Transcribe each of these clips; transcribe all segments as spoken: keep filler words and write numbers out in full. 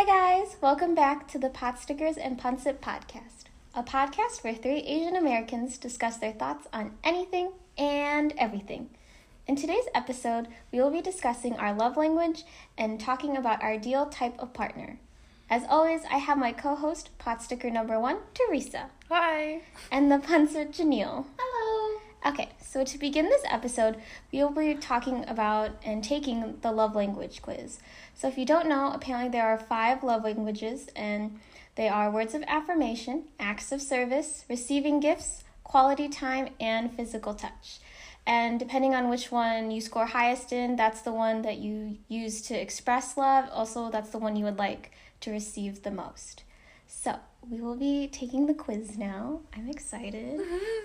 Hi guys, welcome back to the Pot Stickers and Punsit podcast, a podcast where three Asian Americans discuss their thoughts on anything and everything. In today's episode, we will be discussing our love language and talking about our ideal type of partner. As always, I have my co-host, Pot Sticker number one, Teresa. Hi. And the Punsit, Janelle. Hello. Okay, so to begin this episode, we will be talking about and taking the love language quiz. So if you don't know, apparently there are five love languages, and they are words of affirmation, acts of service, receiving gifts, quality time, and physical touch. And depending on which one you score highest in, that's the one that you use to express love. Also, that's the one you would like to receive the most. So we will be taking the quiz now. I'm excited.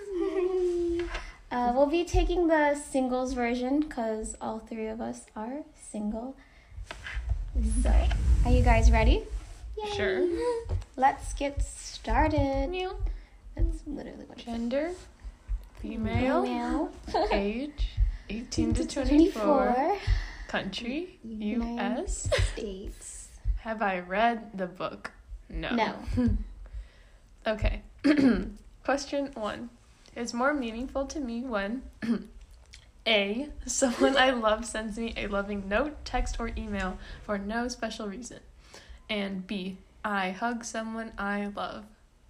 uh, we'll be taking the singles version because all three of us are single. So, are you guys ready? Yay. Sure. Let's get started. New. That's literally what it says. Gender, female, Female. age, eighteen to twenty-four, twenty-four. country, United U S States. Have I read the book? No. No. Okay. Question one. It's more meaningful to me when A. Someone I love sends me a loving note, text, or email for no special reason. And B. I hug someone I love.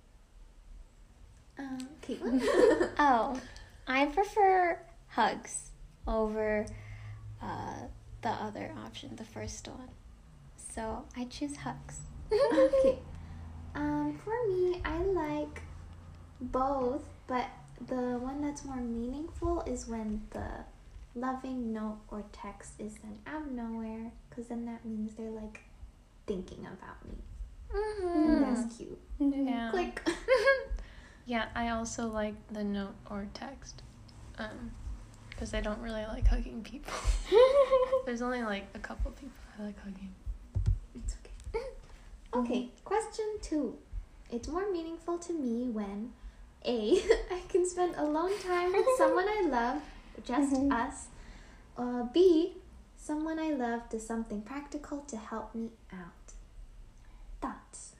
Um, Caitlin. Oh, I prefer hugs over uh, the other option, the first one. So I choose hugs. Okay. Um, for me, I like both, but the one that's more meaningful is when the loving note or text is sent out of nowhere, because then that means they're like thinking about me. Mm-hmm. And that's cute. Yeah. Click. Yeah, I also like the note or text. Um, because I don't really like hugging people. There's only like a couple people I like hugging. It's okay. Okay, question two. It's more meaningful to me when A. I can spend alone time with someone I love, just Mhm. us. Or B. Someone I love does something practical to help me out. Thoughts?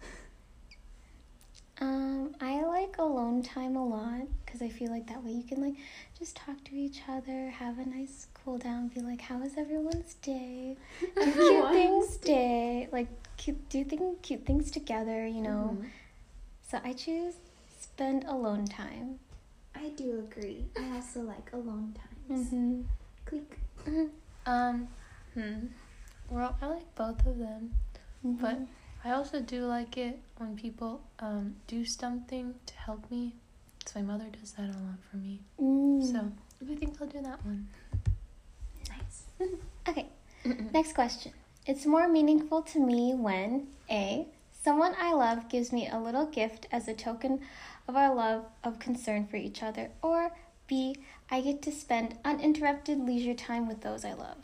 Um, I like alone time a lot because I feel like that way you can like just talk to each other, have a nice cool down, be like, how was everyone's day? Do cute Everyone's things day, like cute, do thing, cute things together, you know. Mhm. So I choose spend alone time. I do agree. I also like alone times. Mm-hmm. Click. Um, hmm. Well, I like both of them, but I also do like it when people um do something to help me. So my mother does that a lot for me. Mm. So I think I'll do that one. Nice. Okay, next question. It's more meaningful to me when A. Someone I love gives me a little gift as a token of our love of concern for each other, or B. I get to spend uninterrupted leisure time with those I love.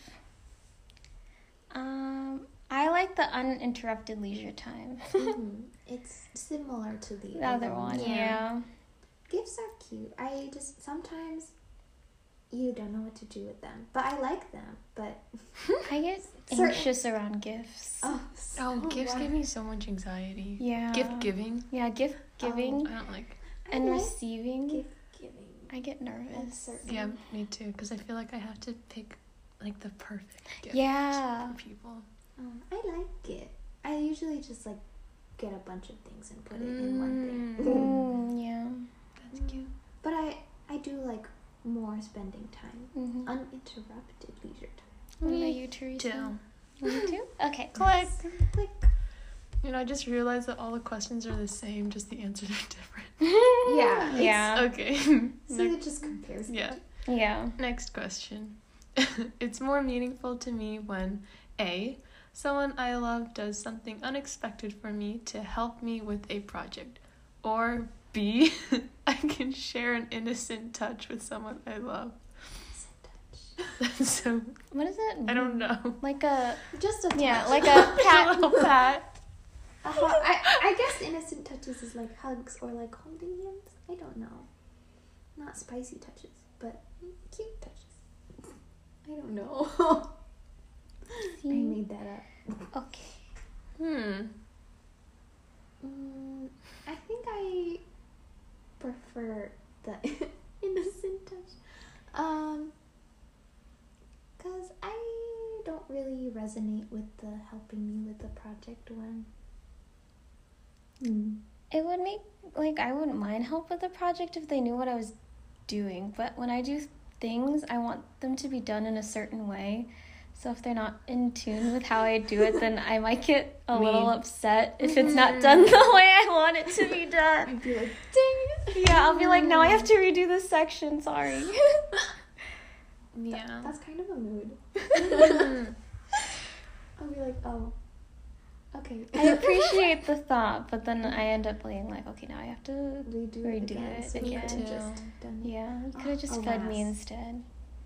Um, I like the uninterrupted leisure time. Mhm. It's similar to the, The other alone one, time. yeah. Gifts are cute. I just sometimes you don't know what to do with them, but I like them. But I get Certain- anxious around gifts. oh, Oh, so gifts why- give me so much anxiety. Yeah. Gift giving, Yeah, gift giving I don't like. I and like receiving. gift giving. I get That's nervous. certain. Yeah, me too. Because I feel like I have to pick like the perfect gift Yeah. for people. Um, I like it. I usually just like get a bunch of things and put it in one thing. Mm, yeah. That's cute. But I I do like more spending time, Mm-hmm. uninterrupted leisure time. What about Me you, Teresa? too. You too? Okay. Click. Click. You know, I just realized that all the questions are the same, just the answers are different. Yeah, it's- Yeah. Okay. So Next- it just compares. yeah. Yeah. Next question. It's more meaningful to me when A. Someone I love does something unexpected for me to help me with a project. Or B. I can share an innocent touch with someone I love. That's so... What does it mean? I don't know. Like a Just a touch. yeah, like a pat. A little pat. A hu- I, I guess innocent touches is like hugs or like holding hands. I don't know. Not spicy touches, but cute touches. I don't know. I made that up. Okay. Hmm. Mm, I think I prefer the innocent touch. Um, cause I don't really resonate with the helping me with the project one. Hmm. It would make, like, I wouldn't mind help with the project if they knew what I was doing, but when I do things, I want them to be done in a certain way. So if they're not in tune with how I do it, then I might get a Me. little upset if it's not done the way I want it to be done. I'd be like, dang it. Yeah, I'll be like, now I have to redo this section, sorry. Yeah. That's kind of a mood. Hmm. I'll be like, oh, okay. I appreciate the thought, but then I end up being like, okay, now I have to redo, redo it again. it So you again. could've just done it. Yeah, you could have just Oh, fed me alas. instead.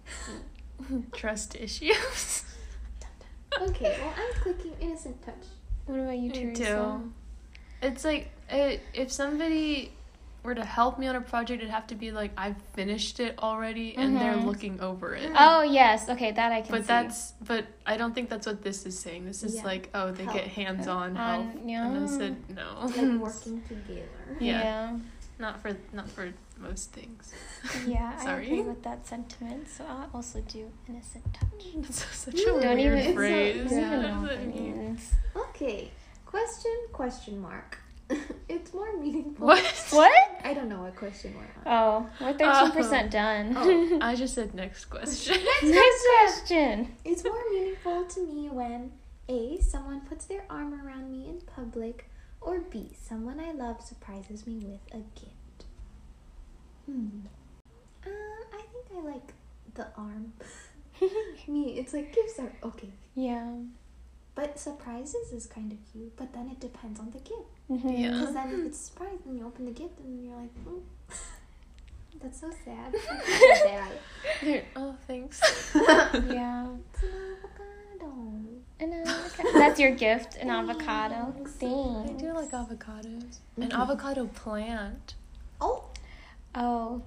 Trust issues. Okay, well, I'm clicking innocent touch. What about you, Me Teresa? too. It's like it, if somebody were to help me on a project, it'd have to be like I've finished it already and they're Mhm. looking over it. Oh yes, okay, that I can But see. that's but I don't think that's what this is saying. This is Yeah. like, oh, they Help. get hands on On- help. yeah. And I said no. Like working together. Yeah. yeah. Not for not for most things. Yeah, I Sorry. agree with that sentiment. So I also do innocent touch. That's such a Don't weird even- phrase. it's so- I don't Yeah. even know What what does that that mean? means. Okay, question, question mark. It's more meaningful. What? What? I don't know what question we're on. Oh, we're thirteen percent done. Oh. I just said next question. Next question. It's more meaningful to me when A, someone puts their arm around me in public, or B, someone I love surprises me with a gift. Hmm. Um, I think I like the arm. Me, it's like gifts are okay. Yeah. But surprises is kind of cute, but then it depends on the gift. Mhm. Yeah. Because then if it's a surprise and you open the gift and you're like, oh, that's so sad. That's so sad. Here, oh, thanks. Yeah. It's an avocado. An avocado. That's your gift, an avocado. Thanks. I Thanks. do like avocados. An Mhm. avocado plant. Oh. Oh.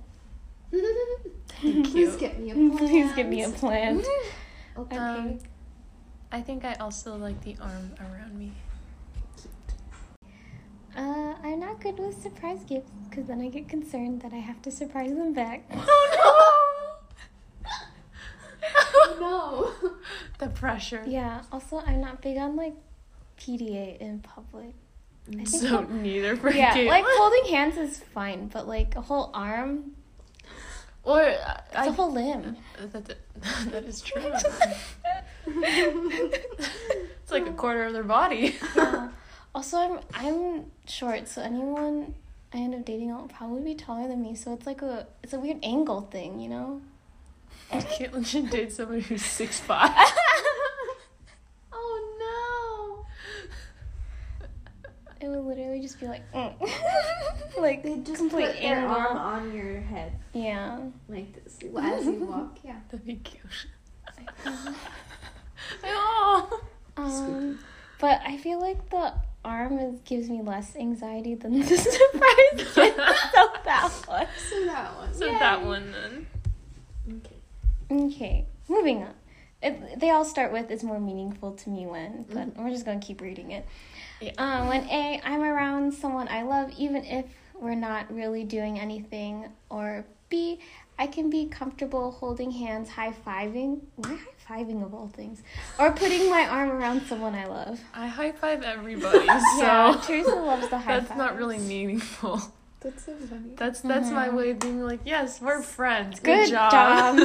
Please you. get me a plant. Please give me a plant. Okay. Um, I think I also like the arm around me. Uh, I'm not good with surprise gifts because then I get concerned that I have to surprise them back. Oh no. The pressure. Yeah. Also, I'm not big on like P D A in public. I think So hol- neither for yeah, Kayla. like holding hands is fine, but like a whole arm, or uh, it's I, a whole limb. that, that, that is true. It's like a quarter of their body. Yeah. Also, I'm I'm short, so anyone I end up dating will probably be taller than me. So it's like a it's a weird angle thing, you know. Caitlin should date somebody who's six five. Oh It would literally just be like, mm. like no. They just complete put their angle. arm on your head Yeah. like this as you walk. Yeah. That'd be cute. Oh. Um, but I feel like the arm is, gives me less anxiety than the surprise gift. So that one. So that one. So Yay. that one then. Okay. Okay, moving on. It, they all start with "is more meaningful to me when," but we're just gonna keep reading it. Yeah. Um, when A, I'm around someone I love, even if we're not really doing anything. Or B, I can be comfortable holding hands, high fiving. Why high fiving of all things? Or putting my arm around someone I love. I high five everybody, so Yeah, Teresa loves the high that's five. not really meaningful. That's so funny. That's that's my Mhm. way of being like, yes, we're friends. Good, Good job. job.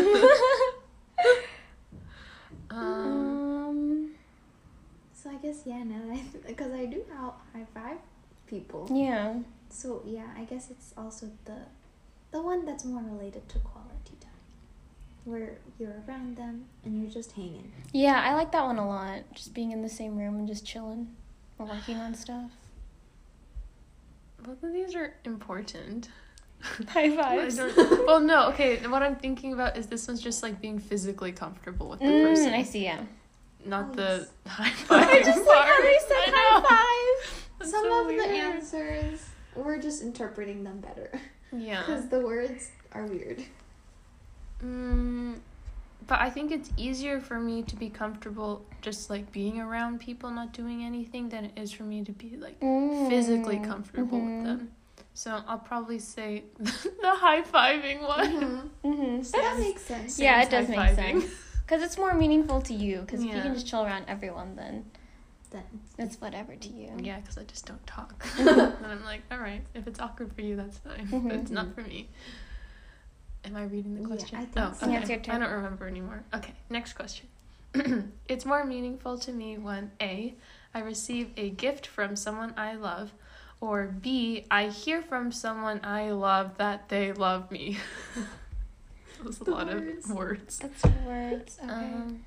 um, um. So I guess yeah, now that I because I do how high five people. Yeah. So yeah, I guess it's also the the one that's more related to quality time, where you're around them and you're just hanging. Yeah, I like that one a lot. Just being in the same room and just chilling or working on stuff. both of these are important. High I fives. don't- well, no, okay. What I'm thinking about is this one's just like being physically comfortable with the Mm, person, I see, yeah. not Oh, the yes. high five. I just like how they part. said I know. high five. That's Some so of weird. the answers we're just interpreting them better Yeah. because the words are weird. Mm, but I think it's easier for me to be comfortable just like being around people not doing anything than it is for me to be like Mm. physically comfortable Mhm. with them. So I'll probably say the high-fiving one. Mhm. Mhm. That makes sense. Yeah, it Sam's does make high-fiving. sense. Because it's more meaningful to you. Because if you Yeah. can just chill around everyone, then Then it's whatever to you. Yeah, because I just don't talk. And I'm like, all right, if it's awkward for you, that's fine. But it's not for me. Am I reading the Yeah, question? I think oh, so. okay. Yeah, it's your turn. I don't remember anymore. Okay, next question. It's more meaningful to me when A, I receive a gift from someone I love, or B, I hear from someone I love that they love me. That's a The lot words. of words. That's words. Okay. Um,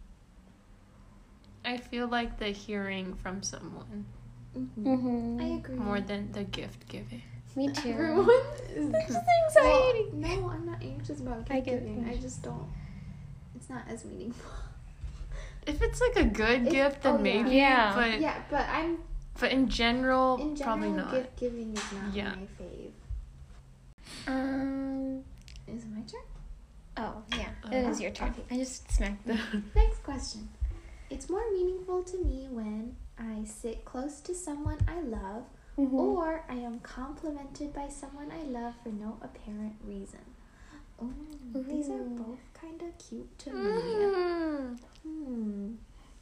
I feel like the hearing from someone Mhm. mm-hmm. I agree. more than the gift giving. Me too. Everyone is There's Well, anxiety. no, I'm not anxious about I gift get giving. I anxious. just don't. It's not as meaningful. If it's like a good If- gift, then oh, yeah. maybe. Yeah. But Yeah, but I'm but in general, in general probably not. gift giving is not Yeah. my fave. Um. Is it my turn? Oh yeah, it Uh, is your turn. okay. I just smacked the. Next question. It's more meaningful to me when I sit close to someone I love, Mhm. or I am complimented by someone I love for no apparent reason. Ooh, these are Ooh. both kind of cute to me. Mm. Hmm.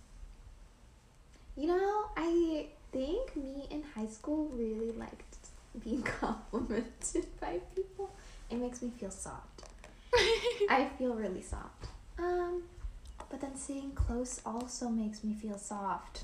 You know, I think me in high school really liked being complimented by people. It makes me feel soft. I feel really soft. Um, but then sitting close also makes me feel soft.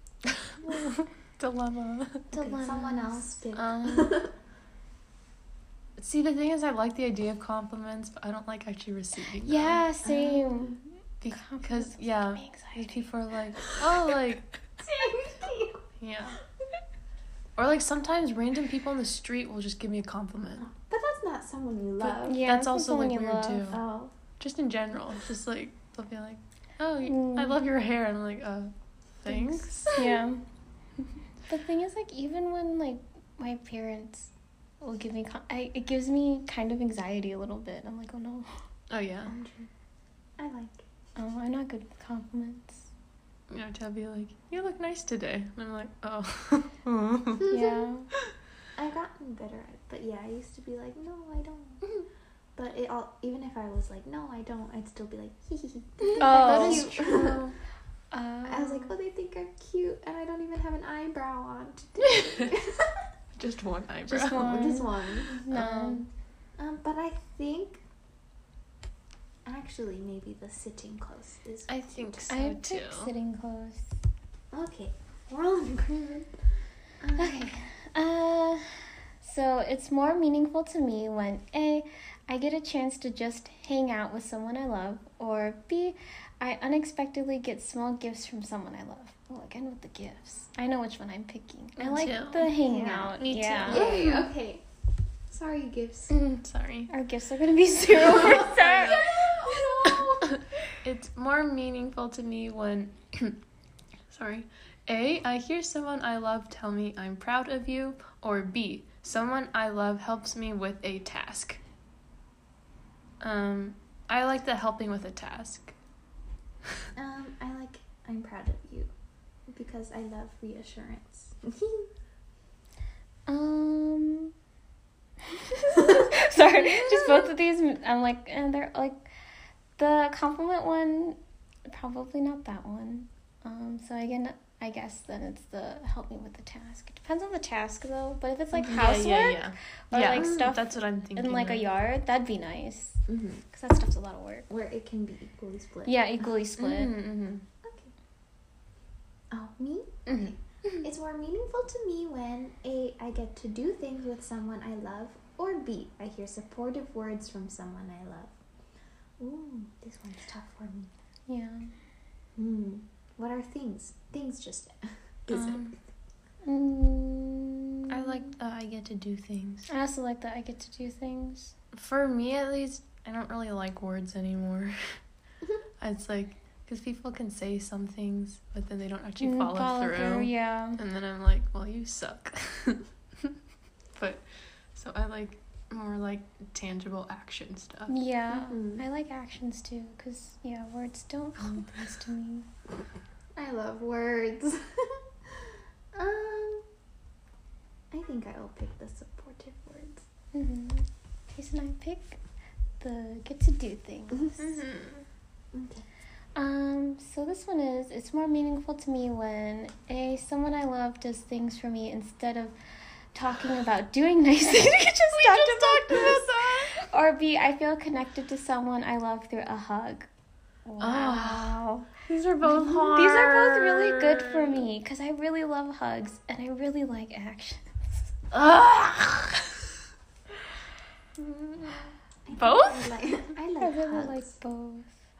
Dilemma. Okay, someone else pick. Um, see, the thing is, I like the idea of compliments, but I don't like actually receiving them. Yeah, same. Because, yeah, Give me anxiety. these people are like, oh, like, yeah. Or, like, sometimes random people on the street will just give me a compliment. But that's not someone you But- love. Yeah, That's from also, someone like, you weird, love. too. Oh. Just in general. It's just, like, they'll be like, oh, y- Mm. I love your hair. And I'm like, uh, thanks. Yeah. The thing is, like, even when like my parents will give me, con- I, it gives me kind of anxiety a little bit. I'm like, oh no, Oh, yeah. I like. oh, I'm not good with compliments. You know, to be like, you look nice today. And I'm like, oh. Yeah. I've gotten better at it, but yeah, I used to be like, no, I don't. But it all, even if I was like, no, I don't, I'd still be like, hee hee hee. Oh, that is cute. true. Uh, I was like, oh, they think I'm cute, and I don't even have an eyebrow on today. Just one eyebrow. Just one. Just one. no. Um, um, but I think actually maybe the sitting close is. I think so, I too. pick sitting close. Okay, we're all in agreement. Um, Okay. Uh, so it's more meaningful to me when A, I get a chance to just hang out with someone I love, or B, I unexpectedly get small gifts from someone I love. Oh, again with the gifts. I know which one I'm picking. I Me like too. the hanging Yeah, out. me too. yeah. Yay, okay. Sorry, gifts. Sorry. Our gifts are gonna be zero percent. Oh, no. It's more meaningful to me when, sorry, A, I hear someone I love tell me I'm proud of you, or B, someone I love helps me with a task. Um, I like the helping with a task. Um, I like I'm proud of you because I love reassurance. Um. Sorry, just both of these. I'm like, and they're like, the compliment one, probably not that one. Um. So again, I guess then it's the help me with the task. It depends on the task though. But if it's like housework yeah, yeah, or yeah. like stuff That's what I'm thinking. in like a of. yard, that'd be nice Mm-hmm. because that stuff's a lot of work. Where it can be equally split. Yeah, equally split. Mm-hmm. Okay. Oh, me? Mm-hmm. It's more meaningful to me when A, I get to do things with someone I love, or B, I hear supportive words from someone I love. Ooh, this one's tough for me. Yeah. Hmm. What are things? Things just is Um, Mm, I like uh, I get to do things. I also like that I get to do things. For me, at least, I don't really like words anymore. It's like, because people can say some things, but then they don't actually Mm, follow, through. Yeah. And then I'm like, well, you suck. But, so I like more like tangible action stuff. Yeah, Mhm. I like actions too, because, yeah, words don't mean things to me. I love words. um, I think I'll pick the supportive words. Mm-hmm. Jason and I pick the get to do things. Mm-hmm. Okay. Um, so this one is, it's more meaningful to me when A, someone I love does things for me instead of talking about doing nice things. We just, We talked, just about talked about this. that. Or B, I feel connected to someone I love through a hug. Wow. These are both hard. These are both really good for me because I really love hugs and I really like actions. Ugh. Both? I like, I I like really hugs. like both.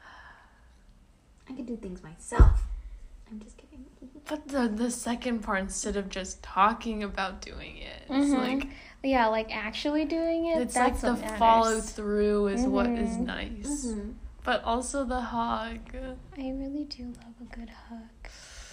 I could do things myself. I'm just kidding. But the the second part, instead of just talking about doing it, it's Mhm. like Yeah, like actually doing it. it's that's like what the matters. follow through is what is Mhm. nice. Mm-hmm. But also the hug. I really do love a good hug.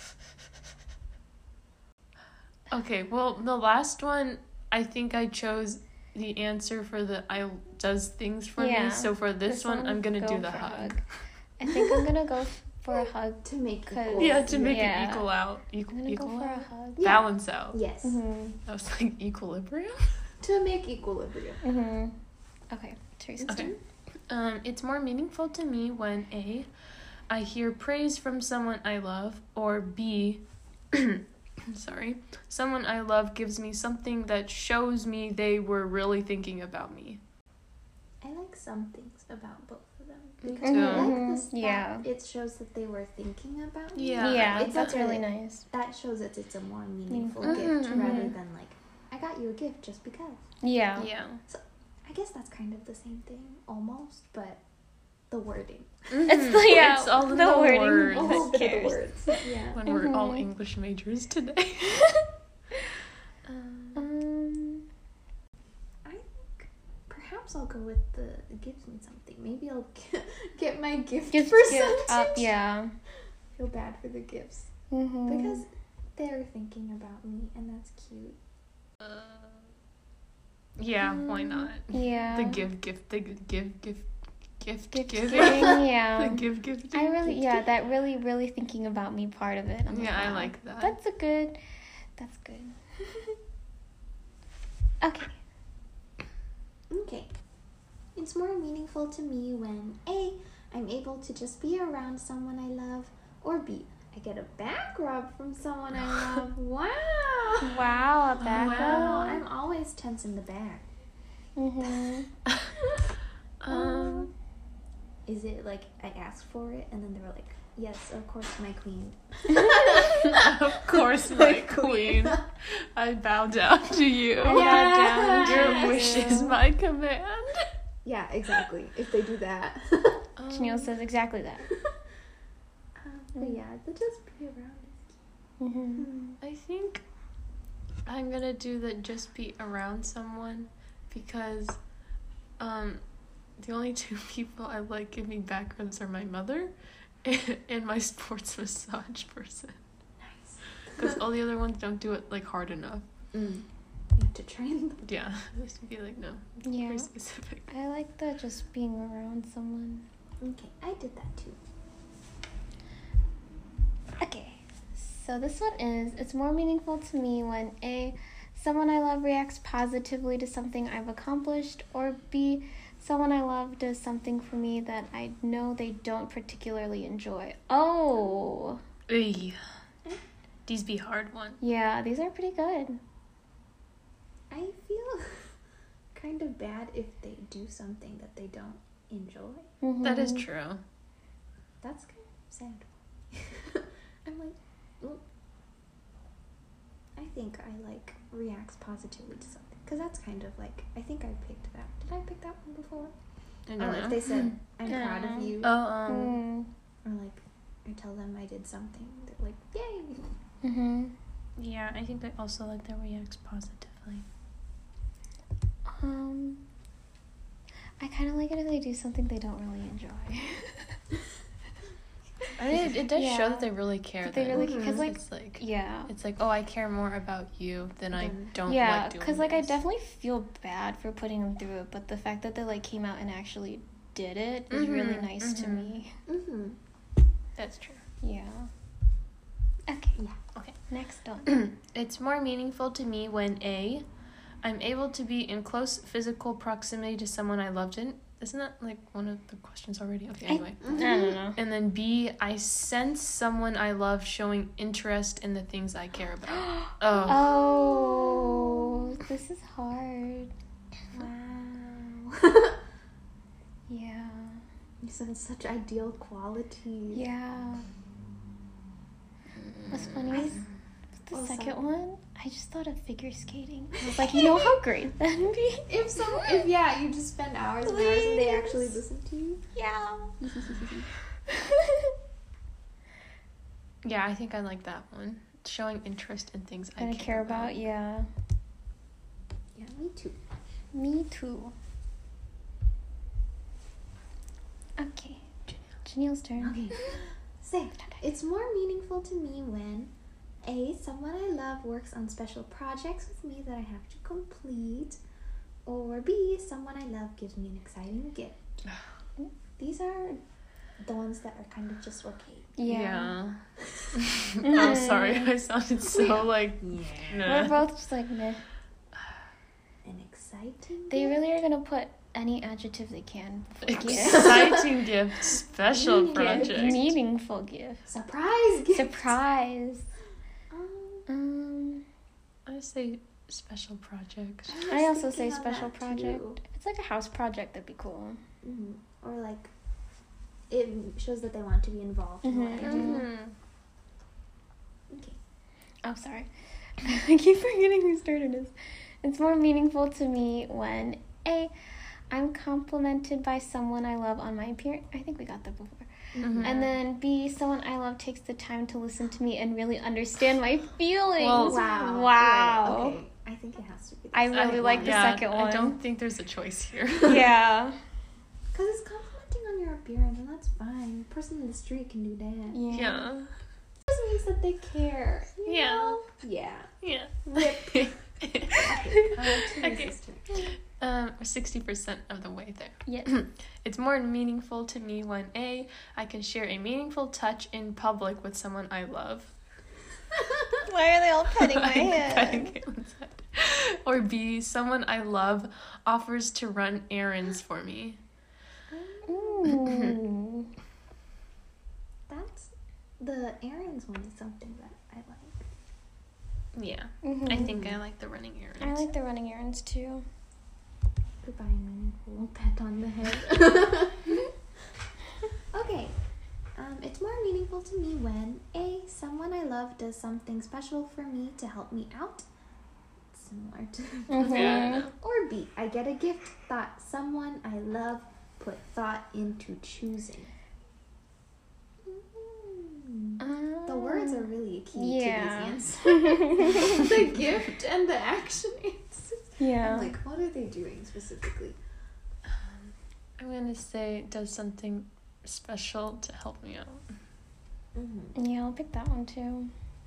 Okay, well the last one I think I chose the answer for the I does things for Yeah, me. So for this, one, I'm gonna go do the for hug. I think I'm gonna go for a hug. To make Cause- equal. Yeah, to make Yeah. it equal out. I'm Equal, gonna equal go for a out? hug. Yeah. Balance out. Yes. Mm-hmm. That was like equilibrium. To make equilibrium. Mm-hmm. Okay, Teresa. Okay. Um, it's more meaningful to me when A, I hear praise from someone I love, or B, sorry, someone I love gives me something that shows me they were really thinking about me. I like some things about both of them. Me Because too. I like Mhm. this that Yeah. it shows that they were thinking about me. Yeah. Yeah, It's that's like a- really nice. That shows that it's a more meaningful Mhm, gift mhm. rather than like, I got you a gift just because. Yeah. Yeah. I guess that's kind of the same thing, almost, but the wording. It's the- yeah, It's all in the the, wording. words. A whole bit of the cares? words. Yeah. When we're all Mhm. English majors today. um, Um. I think perhaps I'll go with the it gives me something. Maybe I'll get, get my gift Gift, percentage. gift up. Yeah. Feel bad for the gifts Mm-hmm. because they're thinking about me, and that's cute. uh, yeah, why not? Yeah. The give, gift, the g- give, gift, gift, Gift giving. giving, yeah. The give, gift. I really, yeah, that really, really thinking about me part of it. I'm like, Yeah, I wow, like that. That's a good. That's good. Okay. Okay. It's more meaningful to me when A, I'm able to just be around someone I love, or B, I get a back rub from someone I love. Wow. Wow, a back Wow. rub. I'm always tense in the back. Mm-hmm. um, Is it like I asked for it and then they were like, yes, of course, my queen. of course, my queen. I bow down to you. I bow down to Your you. wish is my command. Yeah, exactly. If they do that. Um, Janelle says exactly that. Um, but yeah, the just be around is Mm-hmm. cute. I think I'm gonna do the just be around someone because um the only two people I like giving back rubs are my mother and my sports massage person. Nice. Because all the other ones don't do it like hard enough. Mm. You have to train them. Yeah, just to be like no, Yeah. very specific. I like the just being around someone. Okay, I did that too. Okay, so this one is, it's more meaningful to me when A, someone I love reacts positively to something I've accomplished, or B, someone I love does something for me that I know they don't particularly enjoy. Oh, Ugh. These be hard ones. yeah, these are pretty good. I feel kind of bad if they do something that they don't enjoy. Mhm. That is true. That's kind of sad. I'm like, well, I think I like reacts positively to something because that's kind of like I think I picked that. Did I pick that one before? I don't Oh, know. if they said I'm Yeah. proud of you, oh, um, Mm. or like I tell them I did something, they're like, yay! Mm-hmm. yeah, I think I also like that reacts positively. Um, I kind of like it if they do something they don't really enjoy. I mean, it, it does Yeah. show that they really care. That they then, really care, 'cause, like, it's like Yeah. it's like, oh, I care more about you than I Than- don't Yeah, like doing because, like, I this. definitely feel bad for putting them through it, but the fact that they, like, came out and actually did it is really Mhm, nice to mhm. me. Mm-hmm. That's true. Yeah. Okay. Yeah. Okay. Next one. It's more meaningful to me when A, I'm able to be in close physical proximity to someone I loved. In isn't that like one of the questions already? Okay, I- anyway. I don't know. And then B, I sense someone I love showing interest in the things I care about. Oh. Oh, this is hard. Wow. Yeah. You said such ideal qualities. Yeah. What's funny I- is the Oh, second sorry. one, I just thought of figure skating. I was like, you know how great that'd be? If so, if yeah, you just spend hours and hours and they Please. actually listen to you. Yeah. Yeah, I think I like that one. Showing interest in things I That I care about, yeah. Yeah, me too. Me too. Okay. Janelle's turn. Okay. Say, it's more meaningful to me when A, someone I love works on special projects with me that I have to complete, or B, someone I love gives me an exciting gift. These are the ones that are kind of just okay. Yeah. Yeah. I'm sorry, I sounded so like. We're nah. both just like meh. An exciting They gift? really are gonna put any adjective they can before gift. Exciting gift, special Gift. project. Meaningful gift. Surprise gift! Surprise. Um, Um, I say special project. was I also thinking say on special that, project. too. If it's like a house project, that'd be cool. Mhm. Or like, it shows that they want to be involved in what I do. Mm-hmm. Okay. Oh, sorry. I keep forgetting whose turn it is. It's more meaningful to me when A, I'm complimented by someone I love on my appearance. I think we got that before. Mhm. And then B, someone I love takes the time to listen to me and really understand my feelings. Well, Wow. Wow. Wait, okay. I think it has to be. I this really second like one. the yeah, second I one. don't think there's a choice here. Yeah. Because it's complimenting on your appearance, and that's fine. A person in the street can do that. Yeah. Yeah. It just means that they care. you Yeah. know? Yeah. Yeah. Rip. okay. Uh, Teresa's turn. Um, sixty percent of the way there. Yes. It's more meaningful to me when A, I can share a meaningful touch in public with someone I love. Why are they all petting my I'm head? petting Caitlin's head. Or B, someone I love offers to run errands for me. Ooh. That's the errands one is something that I like. Yeah. Mhm. I think I like the running errands. I like the running errands too. Goodbye, meaningful pat on the head. Okay. Um, it's more meaningful to me when A, someone I love does something special for me to help me out. Similar to Mhm. Yeah. Or B, I get a gift that someone I love put thought into choosing. Mm. The words are really a key Yeah. to these answers. The gift and the action answers. Yeah. I'm like, what are they doing specifically? I'm gonna say does something special to help me out. Mm-hmm. Yeah, I'll pick that one too.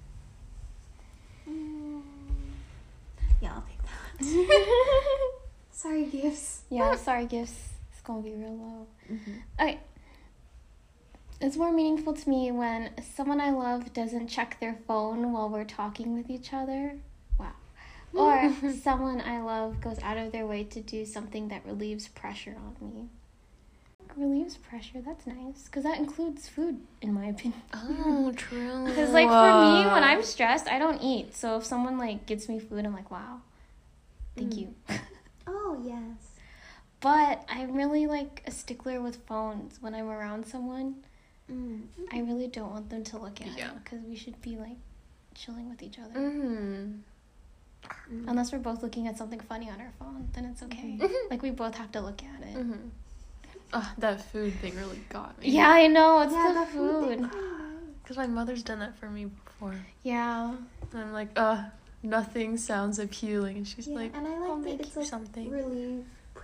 Mm. Yeah, I'll pick that one. Sorry, gifts. Yeah, sorry, gifts. It's gonna be real low. Mm-hmm. Okay. It's more meaningful to me when someone I love doesn't check their phone while we're talking with each other. Wow. Or someone I love goes out of their way to do something that relieves pressure on me. Relieves pressure, that's nice. Because that includes food, in my opinion. Oh, true. Because, like, for me, when I'm stressed, I don't eat. So if someone, like, gets me food, I'm like, wow, thank Mm. you. Oh, yes. But I'm really, like, a stickler with phones. When I'm around someone, Mm. I really don't want them to look at Yeah. it. Because we should be, like, chilling with each other. Mm. Mm. Unless we're both looking at something funny on our phone, then it's okay. Mhm. Like, we both have to look at it. Mm-hmm. Oh, that food thing really got me. Yeah, I know. It's Yeah, the the food food. thing. Oh, Because my mother's done that for me before. Yeah. And I'm like, uh, nothing sounds appealing. And she's yeah, like, and I I'll like make that it's you like something. relieve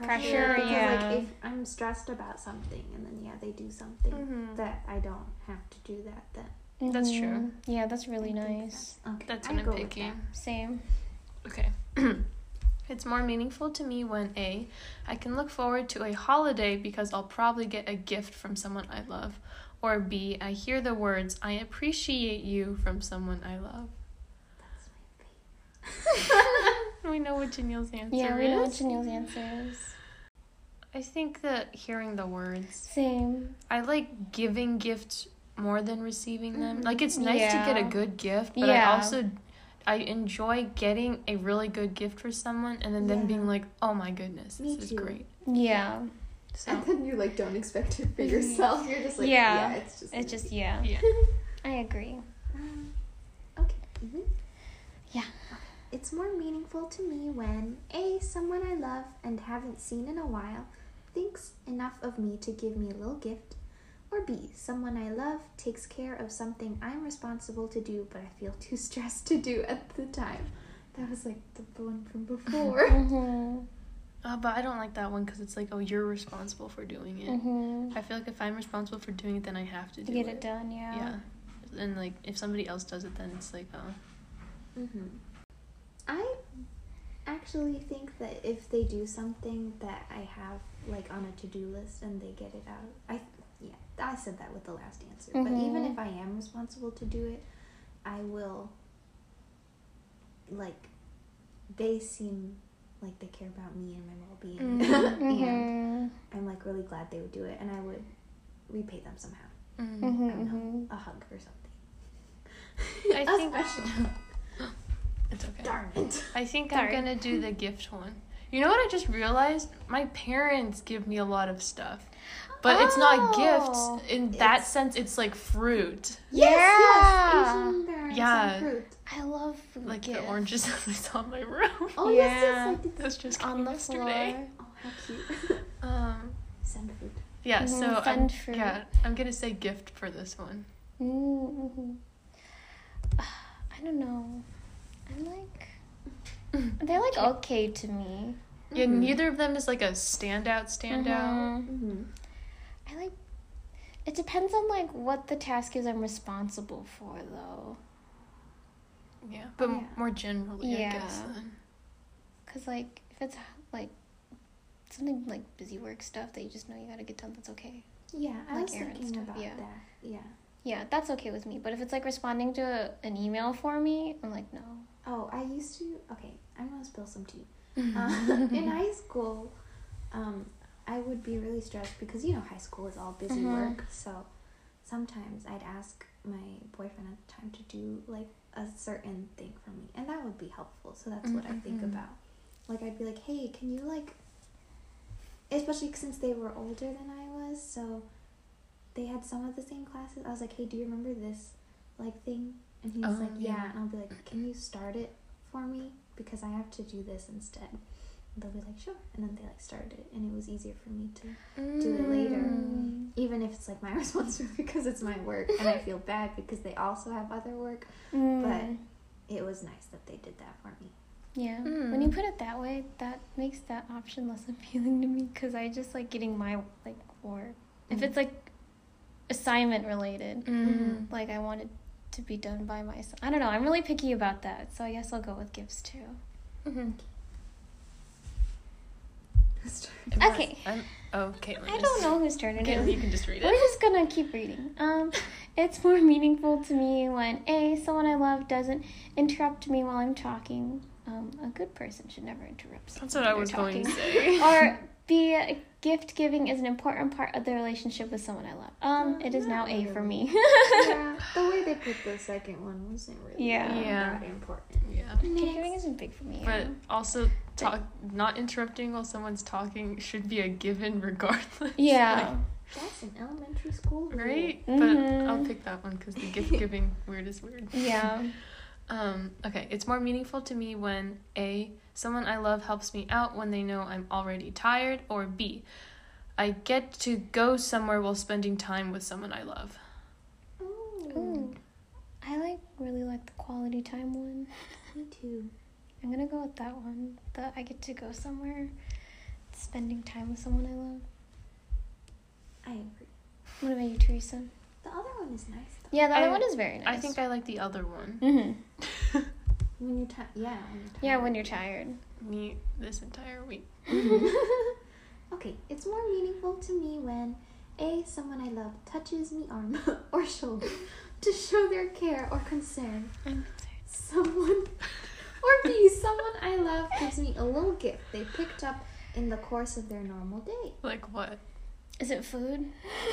Pressure, because yeah. like if I'm stressed about something and then yeah they do something Mhm. that I don't have to do that, then That's Mhm. true. Yeah, that's really I think nice. that's, okay, That's I what I'm go with picking. that. Same. Okay. It's more meaningful to me when A, I can look forward to a holiday because I'll probably get a gift from someone I love. Or B, I hear the words, I appreciate you from someone I love. That's my favorite. We know what Janelle's answer Yeah, we is. know what Janelle's answer is. I think that hearing the words. Same. I like giving gifts more than receiving them. Mhm. Like, it's nice to get a Yeah. good gift, but Yeah. I also I enjoy getting a really good gift for someone and then them Yeah. being like, oh my goodness, this Me is too. great. Yeah. So, And then you like don't expect it for Mhm. yourself. You're just like Yeah. yeah, it's just It's gonna just, be- yeah. yeah. I agree. Um, okay. Mm-hmm. Yeah. It's more meaningful to me when A, someone I love and haven't seen in a while thinks enough of me to give me a little gift, or B, someone I love takes care of something I'm responsible to do but I feel too stressed to do at the time. That was like the one from before. Mm-hmm. Uh, but I don't like that one because it's like, oh, you're responsible for doing it. Mm-hmm. I feel like if I'm responsible for doing it, then I have to To do get it. it done, yeah. Yeah. And like, if somebody else does it, then it's like, oh. Mm-hmm. I actually think that if they do something that I have like on a to-do list and they get it out, I yeah, I said that with the last answer. But even Mhm. if I am responsible to do it, I will like they seem like they care about me and my well-being, Mhm. and Mm-hmm. I'm like really glad they would do it, and I would repay them somehow. Mm. Mm-hmm. I don't know, Mm-hmm. a hug or something. I A think- special- It's okay. Darn it. I think Darn. I'm gonna do the gift one. You know what I just realized? My parents give me a lot of stuff. But it's not Oh. gifts. In that It's- sense, it's like fruit. Yes, Yeah. yes, Asian parents Yeah. and fruit. I love food Like gifts. the oranges that I saw in my room. Oh yes, yes, Yeah. I did. Those just on came the yesterday. floor. Oh, how cute. Um, Send food. yeah, Mhm, so I'm, send fruit. yeah, I'm gonna say gift for this one. Mm-hmm. I don't know. I'm like, they're like okay to me. Yeah, Mhm. neither of them is like a standout standout. Mhm. Mm-hmm. I like. It depends on like what the task is I'm responsible for, though. Yeah, but Yeah. more generally, I Yeah. guess. Then. Cause like if it's like something like busy work stuff that you just know you gotta get done, that's okay. Yeah, I Like was errand thinking stuff, about yeah. that. Yeah. Yeah, that's okay with me. But if it's like responding to a, an email for me, I'm like no. Oh, I used to. Okay, I'm gonna spill some tea. Uh, in high school, um, I would be really stressed because you know high school is all busy Mhm. work. So sometimes I'd ask my boyfriend at the time to do like a certain thing for me, and that would be helpful. So that's what I think Mhm. about. Like I'd be like, hey, can you like, especially since they were older than I was, so they had some of the same classes. I was like, hey, do you remember this like thing? And he's Oh, like, yeah. yeah. And I'll be like, can you start it for me because I have to do this instead. And they'll be like, sure. And then they like started it, and it was easier for me to do it later. Mm. even if it's like my responsibility because it's my work, and I feel bad because they also have other work. Mm. But it was nice that they did that for me. Yeah, Mm. when you put it that way, that makes that option less appealing to me because I just like getting my like work. If Mm. it's like assignment related, Mm. like I want it to be done by myself. I don't know. I'm really picky about that, so I guess I'll go with gifts too. Mm-hmm. Okay. I'm, oh, Caitlin. I is- don't know who started Caitlin, it. you can just read We're it. just gonna keep reading. Um, it's more meaningful to me when A, someone I love doesn't interrupt me while I'm talking. Um, a good person should never interrupt someone That's what when I was they're going to talking. say. Or B, gift giving is an important part of the relationship with someone I love. Um, it is now A for me. Yeah, the way they put the second one wasn't really Yeah. Yeah. that important. Yeah. Gift giving isn't big for me. But also, talk not interrupting while someone's talking should be a given regardless. yeah. That's an elementary school rule. Like, right? Mhm. But I'll pick that one because the gift giving weird is weird. Yeah. Um, okay, it's more meaningful to me when A, someone I love helps me out when they know I'm already tired, or B, I get to go somewhere while spending time with someone I love. Ooh. Ooh. I like really like the quality time one. Me too. I'm gonna go with that one. The I get to go somewhere spending time with someone I love. I agree. What about you, Teresa? The other one is nice though. Yeah, the other I- one is very nice. I think I like the other one. Mm-hmm. When you're tired. Yeah, when you're tired. Yeah, when you're tired. Me this entire week. Okay, it's more meaningful to me when A, someone I love touches me arm or shoulder to show their care or concern. Someone, or B, someone I love gives me a little gift they picked up in the course of their normal day. Like what? Is it food?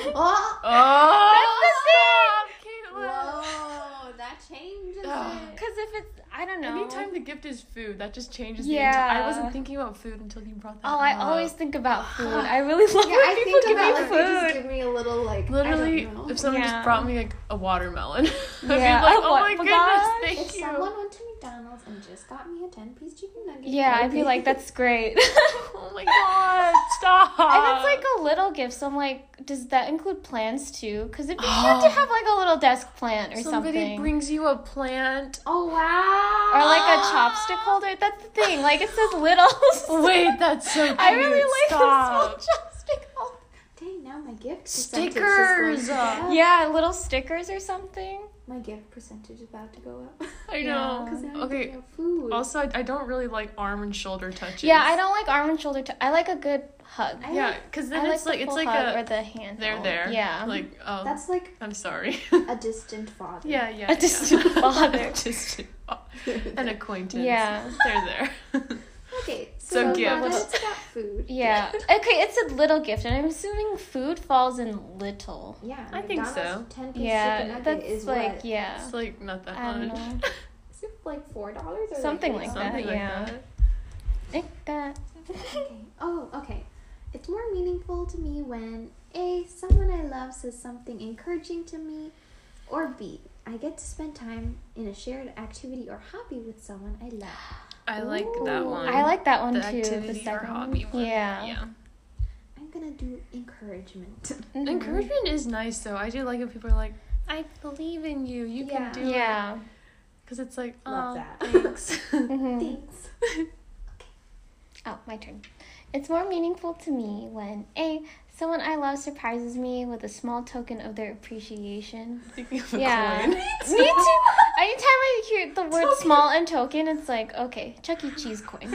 Oh! Oh, That's the thing. Whoa, that changes Ugh. it. Because if it's, I don't know. Anytime the gift is food, that just changes Yeah. the entire. I wasn't thinking about food until you brought that Oh, up. I always think about food. I really love Yeah, when I people think give about me like, they just food. give me a little like, Literally, I don't know. if someone Yeah. just brought me like a watermelon, I'd be Yeah. like, Oh, oh what- my gosh. goodness, If thank you. someone went to McDonald's and just got me a ten-piece chicken nugget. Yeah, that I'd would be like, that's great. Oh my god, stop. And it's like a little gift, so I'm like, does that include plants too? Because it'd be cute Oh. to have like a little desk plant or Somebody something. brings you a plant. Oh, wow. Or like a chopstick holder. That's the thing. Like it says little. Wait, that's so cute. I really like Stop. the small chopstick holder. Dang, now my gift percentage is Stickers. going to go up. Yeah, little stickers or something. My gift percentage is about to go up. I know. Because now I'm Okay. thinking of food. Also, I, I don't really like arm and shoulder touches. Yeah, I don't like arm and shoulder. T- I like a good hug. I Yeah, like- because I then like it's the like it's full like hug a or the hand. they're hold. there. Yeah. Like oh, That's like I'm sorry. a distant father. yeah, yeah. A distant yeah. father. distant father. An acquaintance. Yeah. They're there. Okay, So so, gift. now that it's about food. Yeah. Okay, it's a little gift, and I'm assuming food falls in little. Yeah, I think McDonald's ten-piece chicken Yeah, nugget that's is like what? yeah. It's like not that I don't much. know. Is it like four dollars or Something like that. Something like yeah. that. Like that. Okay. Oh, okay. It's more meaningful to me when A, someone I love says something encouraging to me, or B, I get to spend time in a shared activity or hobby with someone I love. I like that Ooh. one. I like that one the too. activity the or second hobby one. Yeah. Yeah. I'm gonna do encouragement. Mhm. Encouragement is nice though. I do like if people are like, I believe in you. You Yeah. can do it. Yeah. Because it's like, Love oh, that. thanks. Mhm. Thanks. Oh, my turn. It's more meaningful to me when A, someone I love surprises me with a small token of their appreciation. Thinking of a Yeah. coin. Me too. Anytime I hear the word small and token, it's like, okay, Chuck E. Cheese coin.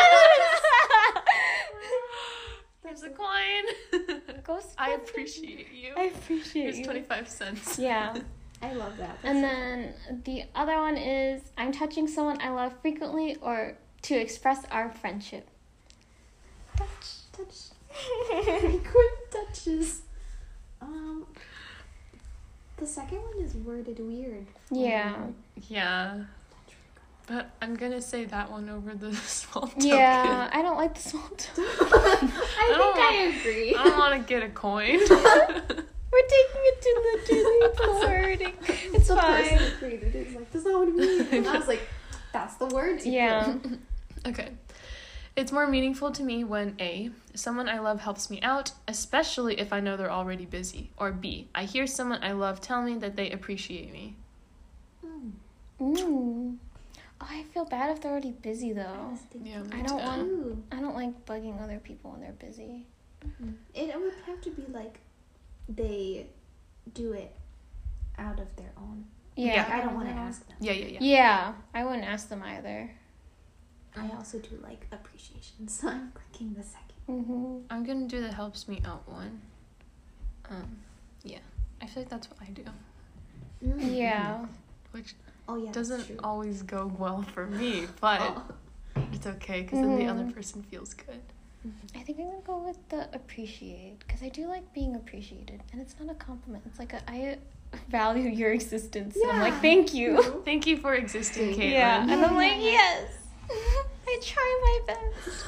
There's a coin. Go I spend it. appreciate you. I appreciate Here's you. twenty-five cents. Yeah. I love that. And then the other one is I'm touching someone I love frequently or to express our friendship. touch, touch, frequent touches. Um, the second one is worded weird. Yeah. Um, Yeah. touch But I'm gonna say that one over the small token. Yeah, I don't like the small token. frequent. I don't think I agree. I don't want to get a coin. We're taking it to the Disney wording. It's the fine. person who created it is like, that's not what it means. And I was like, that's the word. you Yeah. put. Okay. It's more meaningful to me when A, someone I love helps me out, especially if I know they're already busy. Or B, I hear someone I love tell me that they appreciate me. Mm. Mm. Oh, I feel bad if they're already busy I though. was thinking Yeah, me I don't too. want- Ooh. I don't like bugging other people when they're busy. Mhm. It would have to be like they do it out of their own. Yeah. Yeah. I don't want to ask them. Yeah, yeah, yeah. Yeah, I wouldn't ask them either. I also do like appreciation, so I'm clicking the second. Mm-hmm. I'm gonna do the helps me out one. Um, yeah. I feel like that's what I do. Mm. Yeah. Which Oh yeah. that's doesn't true. always go well for me, but Oh. it's okay because then the other Mhm. person feels good. I think I'm gonna go with the appreciate because I do like being appreciated, and it's not a compliment. It's like a, I value your existence. And I'm like, Yeah. thank you. Thank you for existing, Caitlin. Yeah, and I'm like, Yeah. yes, I try my best.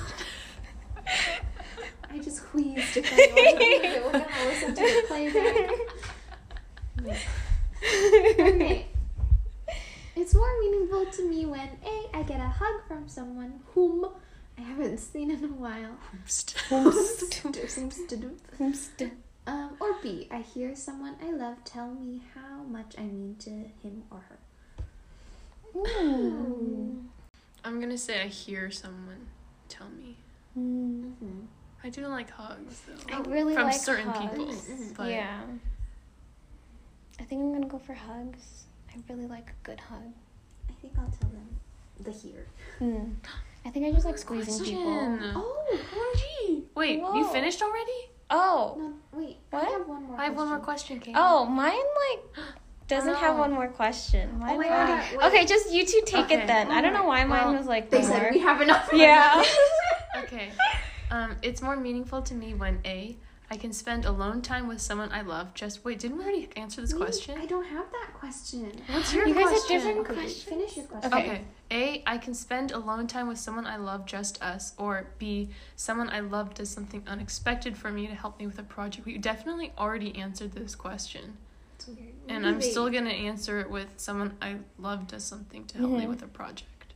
I just wheezed if I wasn't we're gonna listen to the playback. Okay. It's more meaningful to me when A, I get a hug from someone whom I haven't seen in a while. um, or B, I hear someone I love tell me how much I mean to him or her. Ooh. I'm gonna say I hear someone tell me. Mm. Mm-hmm. I do like hugs though. I really From like certain hugs. people. Mhm. But Yeah. I think I'm gonna go for hugs. I really like a good hug. I think I'll tell them the here. Mm. I think I just like squeezing Question. people. Oh, O M G. Wait, you Whoa. finished already? Oh. no, wait. What? I have one more I have one more question. question, Kate. Oh, mine like doesn't Oh, have no. one more question. Mine Oh my already- God, wait. Okay, just you two take Okay. it then. I don't know why mine Well, was like They more. said we have enough. Yeah. Okay. Um, it's more meaningful to me when A, I can spend alone time with someone I love. Just wait, didn't we already answer this Wait, question? I don't have that question. What's your You guys had question? different Okay, questions. finish your question. Okay. Okay. A, I can spend alone time with someone I love, just us. Or B, someone I love does something unexpected for me to help me with a project. We definitely already answered this question. It's weird. And Maybe I'm they- still going to answer it with someone I love does something to help me Mhm. with a project.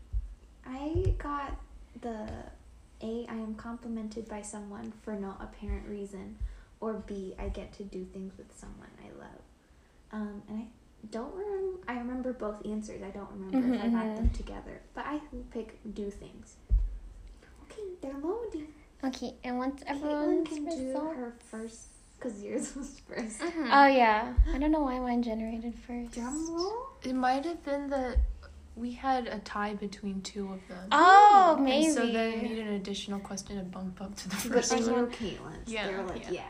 I got the A, I am complimented by someone for no apparent reason, or B, I get to do things with someone I love. Um, and I don't remember, I remember both answers. I don't remember if I got Mhm, them together, but I will pick do things. Okay, they're loading. Okay, and once Caitlin everyone's can do results. her first, because yours was first. Oh yeah, I don't know why mine generated first. Drum roll? It might have been that we had a tie between two of them. Oh, And maybe. so they need an additional question to bump up to the But first they one. know Caitlin's. Yeah, They were like, yeah.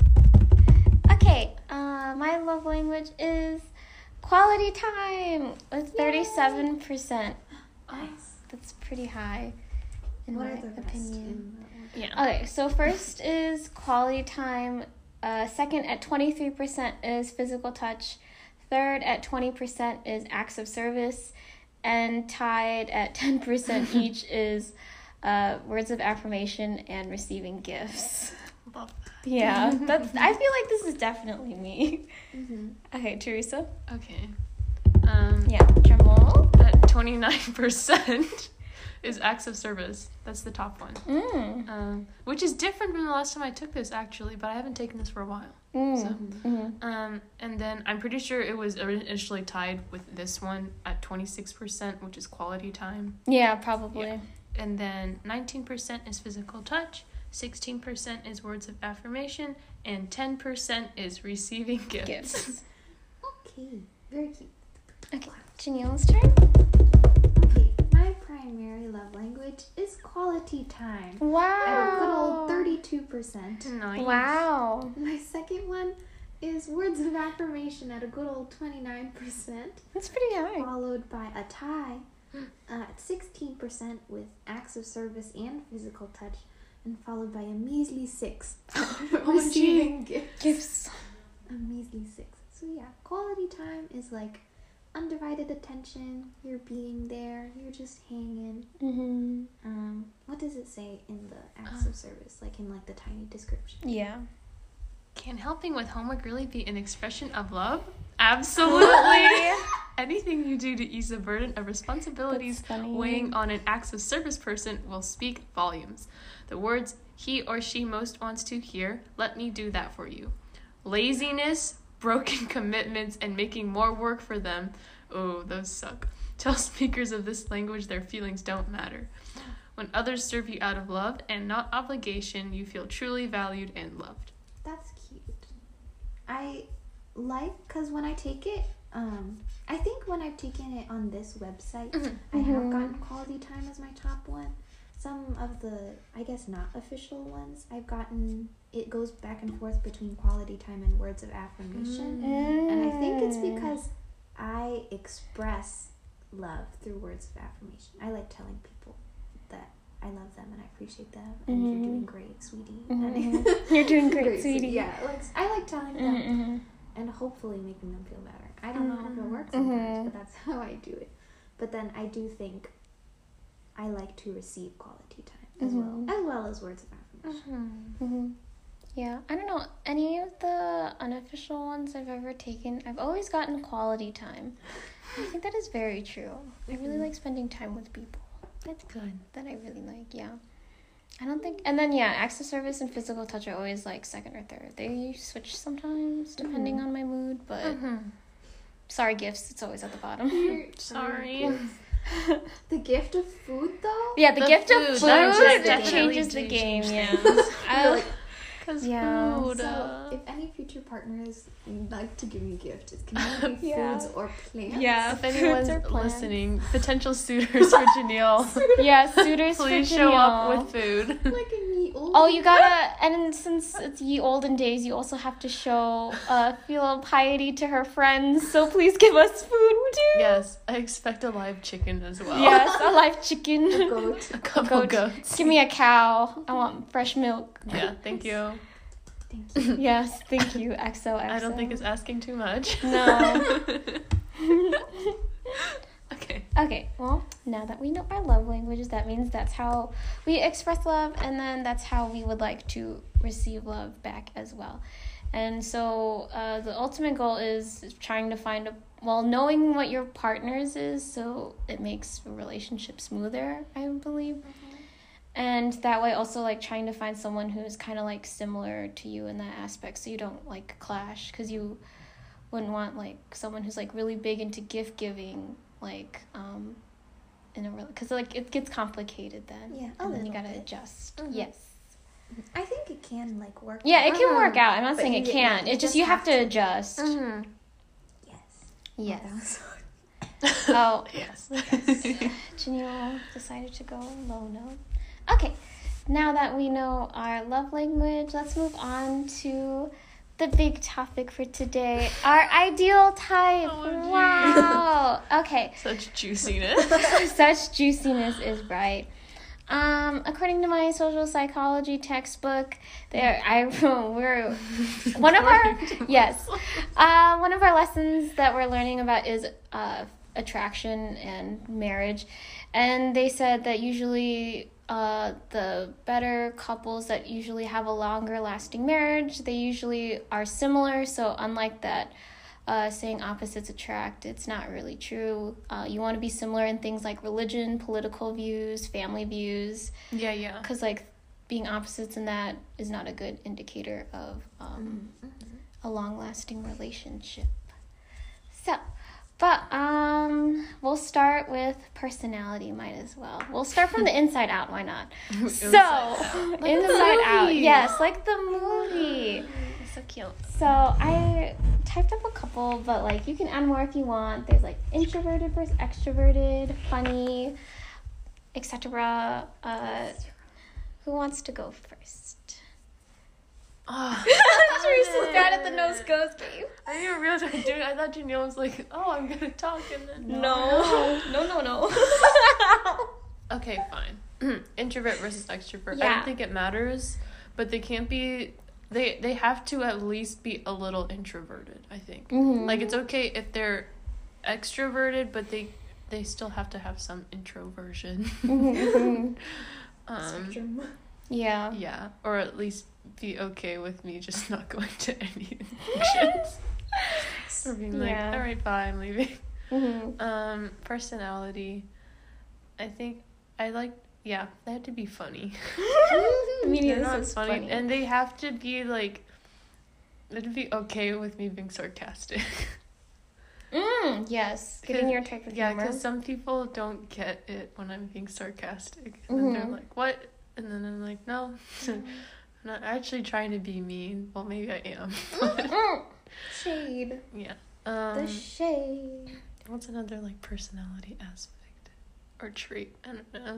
yeah. Okay, uh, my love language is quality time with thirty-seven percent. Nice. That's pretty high, in What my are the rest opinion. in the order? Yeah. Okay, so first is quality time. Uh, second at twenty-three percent is physical touch. Third at twenty percent is acts of service. And tied at ten percent each is uh, words of affirmation and receiving gifts. Love Yeah, that's. I feel like this is definitely me. Mm-hmm. Okay, Teresa. that. Okay. Um, Yeah, drum roll. At twenty-nine percent is acts of service. That's the top one. Mm. Um, which is different from the last time I took this, actually, but I haven't taken this for a while. Mm. So, Mhm. um, and then I'm pretty sure it was initially tied with this one at twenty-six percent, which is quality time. Yeah, probably. Yeah. And then nineteen percent is physical touch, sixteen percent is words of affirmation, and ten percent is receiving gifts. Gifts. Okay, very cute. Okay, Janelle's turn. Okay, my primary love language is quality time. Wow. At a good old thirty-two percent. Nice. Wow. My second one is words of affirmation at a good old twenty-nine percent, That's pretty high. followed by a tie uh, at sixteen percent with acts of service and physical touch, and followed by a measly six. Receiving gifts. Gifts. A measly six. So yeah, quality time is like undivided attention. You're being there. You're just hanging. Mm-hmm. Um, what does it say in the acts of service? Like in like the tiny description. Yeah. Can helping with homework really be an expression of love? Absolutely. Anything you do to ease the burden of responsibilities That's funny. weighing on an acts of service person will speak volumes. The words he or she most wants to hear, let me do that for you. Laziness, broken commitments, and making more work for them, oh, those suck. Tell speakers of this language their feelings don't matter. When others serve you out of love and not obligation, you feel truly valued and loved. That's cute. I like, because when I take it, um, I think when I've taken it on this website, Mhm. I have Mhm. gotten quality time as my top one. Some of the, I guess, not official ones, I've gotten, it goes back and forth between quality time and words of affirmation. Mm. And I think it's because I express love through words of affirmation. I like telling people that I love them and I appreciate them and Mhm. you're doing great, sweetie. Mhm. And You're doing great, sweetie. Yeah, like I like telling them Mm-hmm. and hopefully making them feel better. I don't know if it works Mhm. sometimes, but that's how I do it. But then I do think I like to receive quality time as Mhm. well, as well as words of affirmation. Mm-hmm. Yeah, I don't know. Any of the unofficial ones I've ever taken, I've always gotten quality time. I think that is very true. I really Mhm. like spending time with people. That's good. That I really like, yeah. I don't think, and then yeah, acts of service and physical touch are always like second or third. They switch sometimes depending Mhm. on my mood, but Mm-hmm. sorry, gifts, it's always at the bottom. Sorry. The gift of food, though? Yeah, the, The gift food, of that food just that definitely changes the do game. change Yeah. things. I, Because Yeah. food. So, uh, if any future partners like to give me gifts, it can either be Yeah. foods or plants. Yeah. if Foods anyone's or plants. listening, potential suitors for Janelle, yeah, suitors please for show up Janelle. with food. Like in ye old. Oh, you gotta, and since it's ye olden days, you also have to show uh, filial piety to her friends. So please give us food too. Yes, I expect a live chicken as well. Yes, a live A chicken. goat. A couple goat. goats. Give me a cow. I want fresh milk. Yeah, thank you. Thank you. Yes, thank you. X O X O. I don't think it's asking too much. No. Okay. Okay, well, now that we know our love languages, that means that's how we express love, and then that's how we would like to receive love back as well. And so uh, the ultimate goal is trying to find a, well, knowing what your partner's is, so it makes a relationship smoother, I believe. And that way also, like, trying to find someone who's kind of, like, similar to you in that aspect, so you don't, like, clash, because you wouldn't want, like, someone who's, like, really big into gift giving, like, um, in a real, because, like, it gets complicated then. Yeah, a And then you little gotta bit. adjust. Mhm. Yes. I think it can, like, work. Yeah, it can Mhm. work out. I'm not But saying it you- can't. you It's just just you have have to to. adjust. Mm-hmm. Yes. Yes. That was- Oh, Yes. Janelle decided to go low note. Okay, now that we know our love language, let's move on to the big topic for today, our ideal type. Oh, gee. Wow. Okay, Such juiciness. such juiciness is right. Um, according to my social psychology textbook, there I we're one of our yes, uh, one of our lessons that we're learning about is uh, attraction and marriage, and they said that usually uh, the better couples that usually have a longer lasting marriage, they usually are similar. So unlike that. Uh, saying opposites attract, it's not really true. Uh, you want to be similar in things like religion, political views, family views, Yeah, yeah. because like being opposites in that is not a good indicator of um, a long-lasting relationship. So, but um, we'll start with personality. Might as well. We'll start from the inside out. Why not? So, Inside inside, the out. movie. Yes, like the movie. So cute. So I typed up a couple, but like you can add more if you want. There's like introverted versus extroverted, funny, et cetera. Uh, who wants to go first? Oh, Teresa's bad at the nose goes game. I didn't even realize I was doing. I thought Janelle was like, "Oh, I'm gonna talk," and then No, no, no, no. Okay, fine. Introvert versus extrovert. I Yeah. don't think it matters, but they can't be. They they have to at least be a little introverted. I think. Mhm. Like it's okay if they're extroverted, but they they still have to have some introversion. Mhm, mhm. um, Spectrum. Yeah. yeah, or at least be okay with me just not going to any functions. Or being like, Yeah. all right, bye, I'm leaving. Mhm. Um, personality. I think I like. Yeah, they have to be funny. I mean, They're this not is funny, funny. and they have to be like. They'd be okay with me being sarcastic. Mm, yes, getting Cause- your type of Yeah, humor. because some people don't get it when I'm being sarcastic, and then they're Mhm. like, "What?" And then I'm like, "No, I'm not actually trying to be mean. Well, maybe I am." Mm, Shade. yeah. The Um, shade. what's another like personality aspect or trait? I don't know.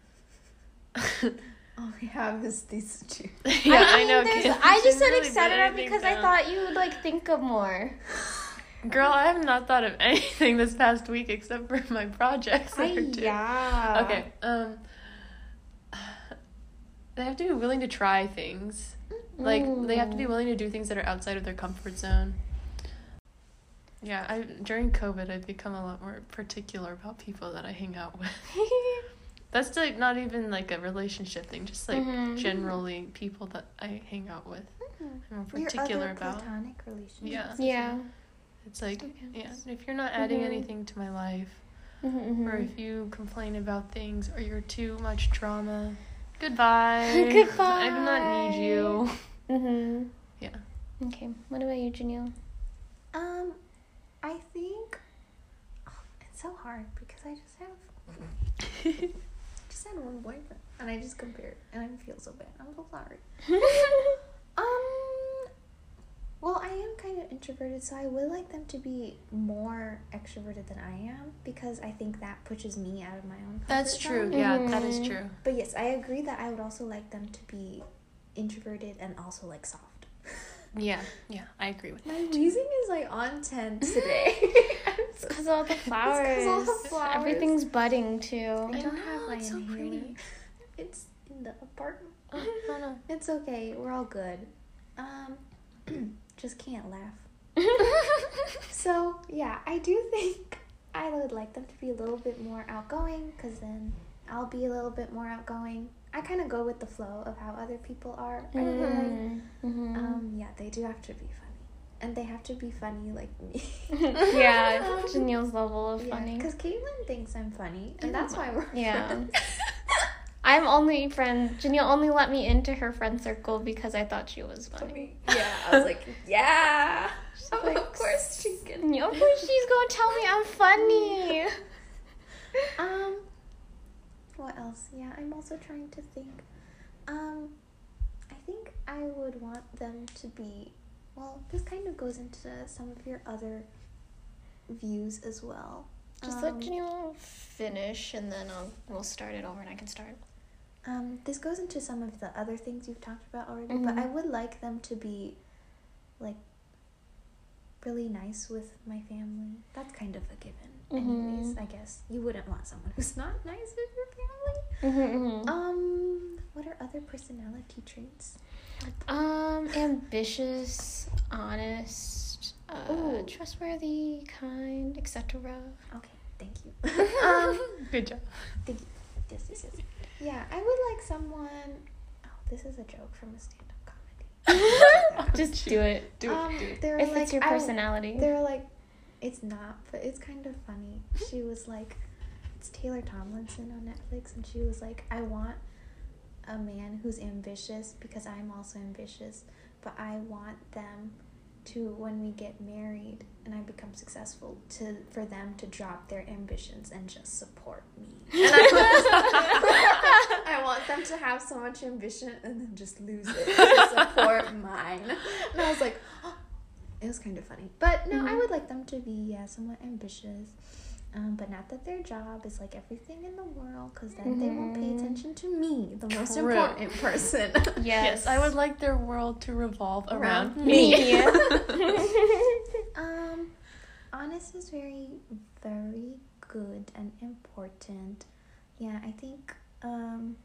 All we have is these two. yeah, I, mean, know. there's- Kim, I she just said really et cetera did because I down. thought you would like think of more. Girl, I have not thought of anything this past week except for my projects. that are due. yeah. Okay. Um. They have to be willing to try things. Like they have to be Mm. willing to do things that are outside of their comfort zone. Yeah, I during COVID I've become a lot more particular about people that I hang out with. That's like not even like a relationship thing, just like Mhm. generally people that I hang out with. I'm more Your particular other about. platonic relationships. Yeah. as Yeah. well. It's like Okay. yeah, if you're not adding Mhm. anything to my life, Mhm, or mhm. if you complain about things or you're too much drama, goodbye. Goodbye. I do not need you. Mhm. Yeah. Okay. What about you, Janelle? Um, I think oh, it's so hard because I just have Just had one boyfriend, and I just compared, and I feel so bad. I'm so sorry. um, well, I am kind of introverted, so I would like them to be more extroverted than I am, because I think that pushes me out of my own comfort That's true. zone. Yeah, that is true. But yes, I agree that I would also like them to be introverted and also like soft. Yeah, yeah, I agree with My that. wheezing is like on ten today. It's because of all the flowers. It's 'cause all the flowers. Everything's budding too. I don't know, have my it's so inhaler. pretty. It's in the apartment. Oh, no, no. It's okay. We're all good. Um, just can't laugh. So yeah, I do think I would like them to be a little bit more outgoing, because then I'll be a little bit more outgoing. I kind of go with the flow of how other people are. I feel like, Mm-hmm. um, yeah, they do have to be funny, and they have to be funny like me. Yeah, Um, Janelle's level of Yeah, funny. because Caitlin thinks I'm funny, and that's why we're Yeah. friends. I'm only friend. Janelle only let me into her friend circle because I thought she was funny. Yeah, I was like, yeah. like, Of course she can. You know, of course she's gonna tell me I'm funny. Um, what else? Yeah, I'm also trying to think. Um, I think I would want them to be, well, this kind of goes into some of your other views as well. Just um, let Janelle finish, and then I'll we'll start it over, and I can start. Um, this goes into some of the other things you've talked about already, but Mhm. I would like them to be, like, really nice with my family. That's kind of a given, anyways, Mhm. I guess. You wouldn't want someone who's not nice with your family. Mm-hmm, Um, what are other personality traits? Um, ambitious, honest, uh, Ooh. trustworthy, kind, et cetera. Okay, thank you. um, Good job. thank you. Yes, yes, yes. Yeah, I would like someone. Oh, this is a joke from a stand-up comedy. Just do it. Do it, um, do it. They were If like, it's your I- personality. They were like, it's not, but it's kind of funny. She was like, it's Taylor Tomlinson on Netflix, and she was like, I want a man who's ambitious because I'm also ambitious, but I want them to, when we get married and I become successful, to for them to drop their ambitions and just support me. And I, was, I want them to have so much ambition and then just lose it to support mine. And I was like, oh, it was kind of funny. But no, I Mhm. would like them to be, yeah, somewhat ambitious. Um, but not that their job is like everything in the world, because then they won't pay Mhm. attention to me, the most True. important person. Yes. Yes, I would like their world to revolve around, Around me. me. um, honest is very, very good and important. Yeah, I think um,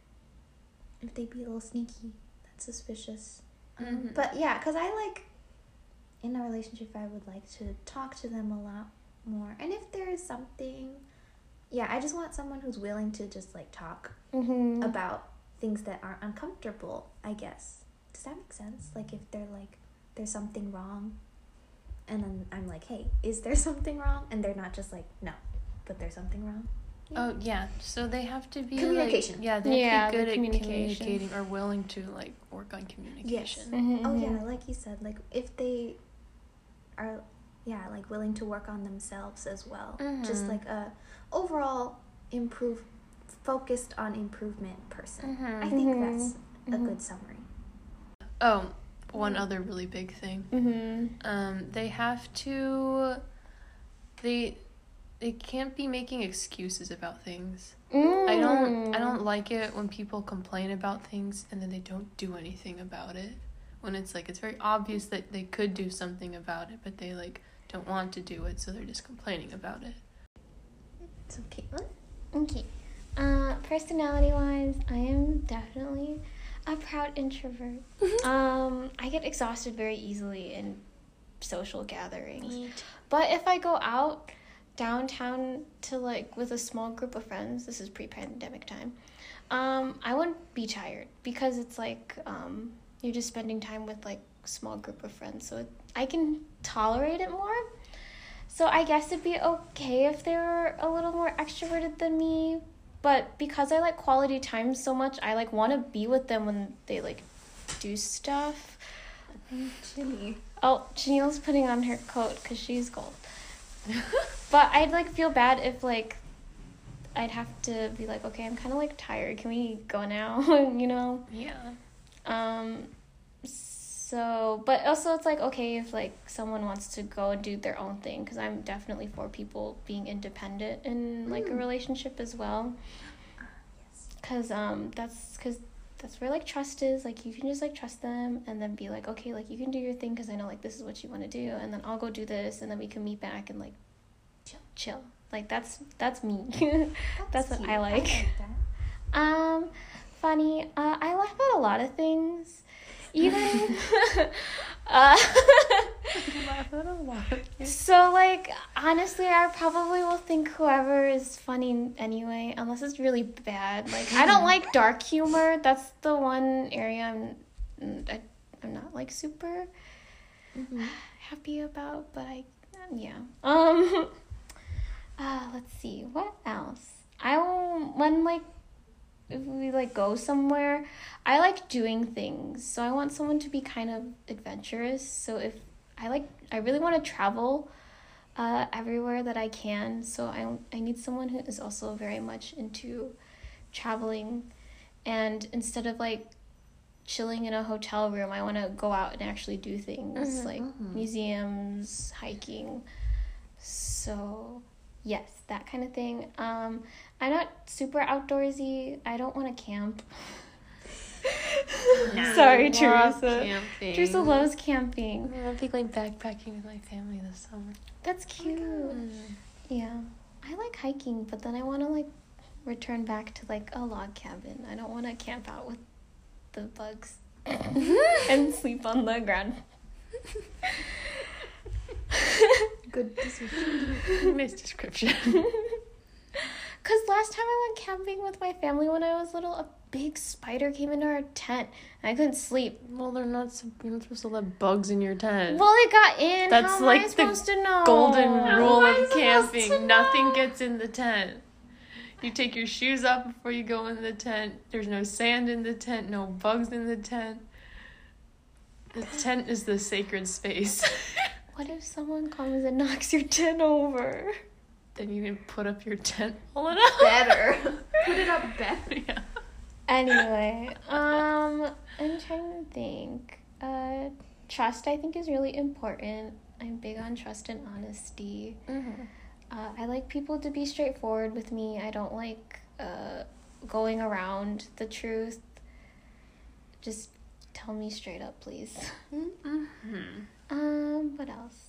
if they be a little sneaky, that's suspicious. Um, Mhm. But yeah, because I like, in a relationship, I would like to talk to them a lot more. And if there is something, yeah, I just want someone who's willing to just like talk Mm-hmm. about things that are uncomfortable, I guess. Does that make sense? Like if they're like, there's something wrong, and then I'm like, hey, is there something wrong? And they're not just like, no, but there's something wrong. Oh yeah, so they have to be Communication. Like, yeah, they have Yeah, to be good the at communication. communicating or willing to like work on communication. Mm-hmm. Oh yeah, like you said, like if they are, yeah, like willing to work on themselves as well. Just Mhm. like a overall improve, focused on improvement person. Mhm. I think Mhm. that's a Mhm. good summary. Oh, one other really big thing. Mm-hmm. Um, they have to. They, they can't be making excuses about things. I don't. I don't like it when people complain about things and then they don't do anything about it. When it's like it's very obvious that they could do something about it, but they like don't want to do it, so they're just complaining about it. So Caitlin? Okay. Uh, personality wise, I am definitely a proud introvert. um, I get exhausted very easily in social gatherings. But if I go out downtown to like with a small group of friends, this is pre-pandemic time, um, I wouldn't be tired because it's like um, you're just spending time with like a small group of friends, so it, I can tolerate it more. So I guess it'd be okay if they were a little more extroverted than me, but because I like quality time so much, I like want to be with them when they like do stuff. Jimmy. Oh, Janelle's putting on her coat because she's cold. But I'd like feel bad if like I'd have to be like, okay, I'm kind of like tired. Can we go now? You know? Yeah. Um, so, but also it's like, okay, if like someone wants to go and do their own thing, because I'm definitely for people being independent in like a Mm. relationship as well. Yes. Because um, that's because that's where like trust is. Like you can just like trust them and then be like, okay, like you can do your thing because I know like this is what you want to do, and then I'll go do this, and then we can meet back and like Chill. chill. Like that's that's me. That's, That's what cute. I like. that. Um, funny. Uh, I laugh at a lot of things. Even, uh, You laugh at a lot. so like honestly, I probably will think whoever is funny anyway, unless it's really bad. Like I don't like dark humor. That's the one area I'm, I, I'm not like super Mhm. happy about. But I, yeah. Um. Uh, let's see. What else? I will, when like if we like go somewhere, I like doing things. So I want someone to be kind of adventurous. So if I like I really want to travel uh everywhere that I can. So I I need someone who is also very much into traveling, and instead of like chilling in a hotel room, I want to go out and actually do things Mhm, like mhm. museums, hiking. So yes, that kind of thing. Um, I'm not super outdoorsy. I don't want to camp. Sorry, Love Teresa. Camping. Teresa loves camping. I'm be going backpacking with my family this summer. That's cute. Mm. Yeah. I like hiking, but then I want to like return back to like a log cabin. I don't want to camp out with the bugs and sleep on the ground. Good decision. Nice description. Because last time I went camping with my family when I was little, a big spider came into our tent and I couldn't sleep. Well, they're not. sup- You're not supposed to let bugs in your tent. Well, it got in. That's How am like I the supposed to know? Golden How rule am I of supposed to camping: nothing know? gets in the tent. You take your shoes off before you go in the tent. There's no sand in the tent. No bugs in the tent. The tent is the sacred space. What if someone comes and knocks your tent over? Then you can put up your tent all it up. Better. Put it up better. Yeah. Anyway, um, I'm trying to think. Uh, trust, I think, is really important. I'm big on trust and honesty. Mm-hmm. Uh, I like people to be straightforward with me. I don't like uh, going around the truth. Just tell me straight up, please. Mm-hmm. Um, what else?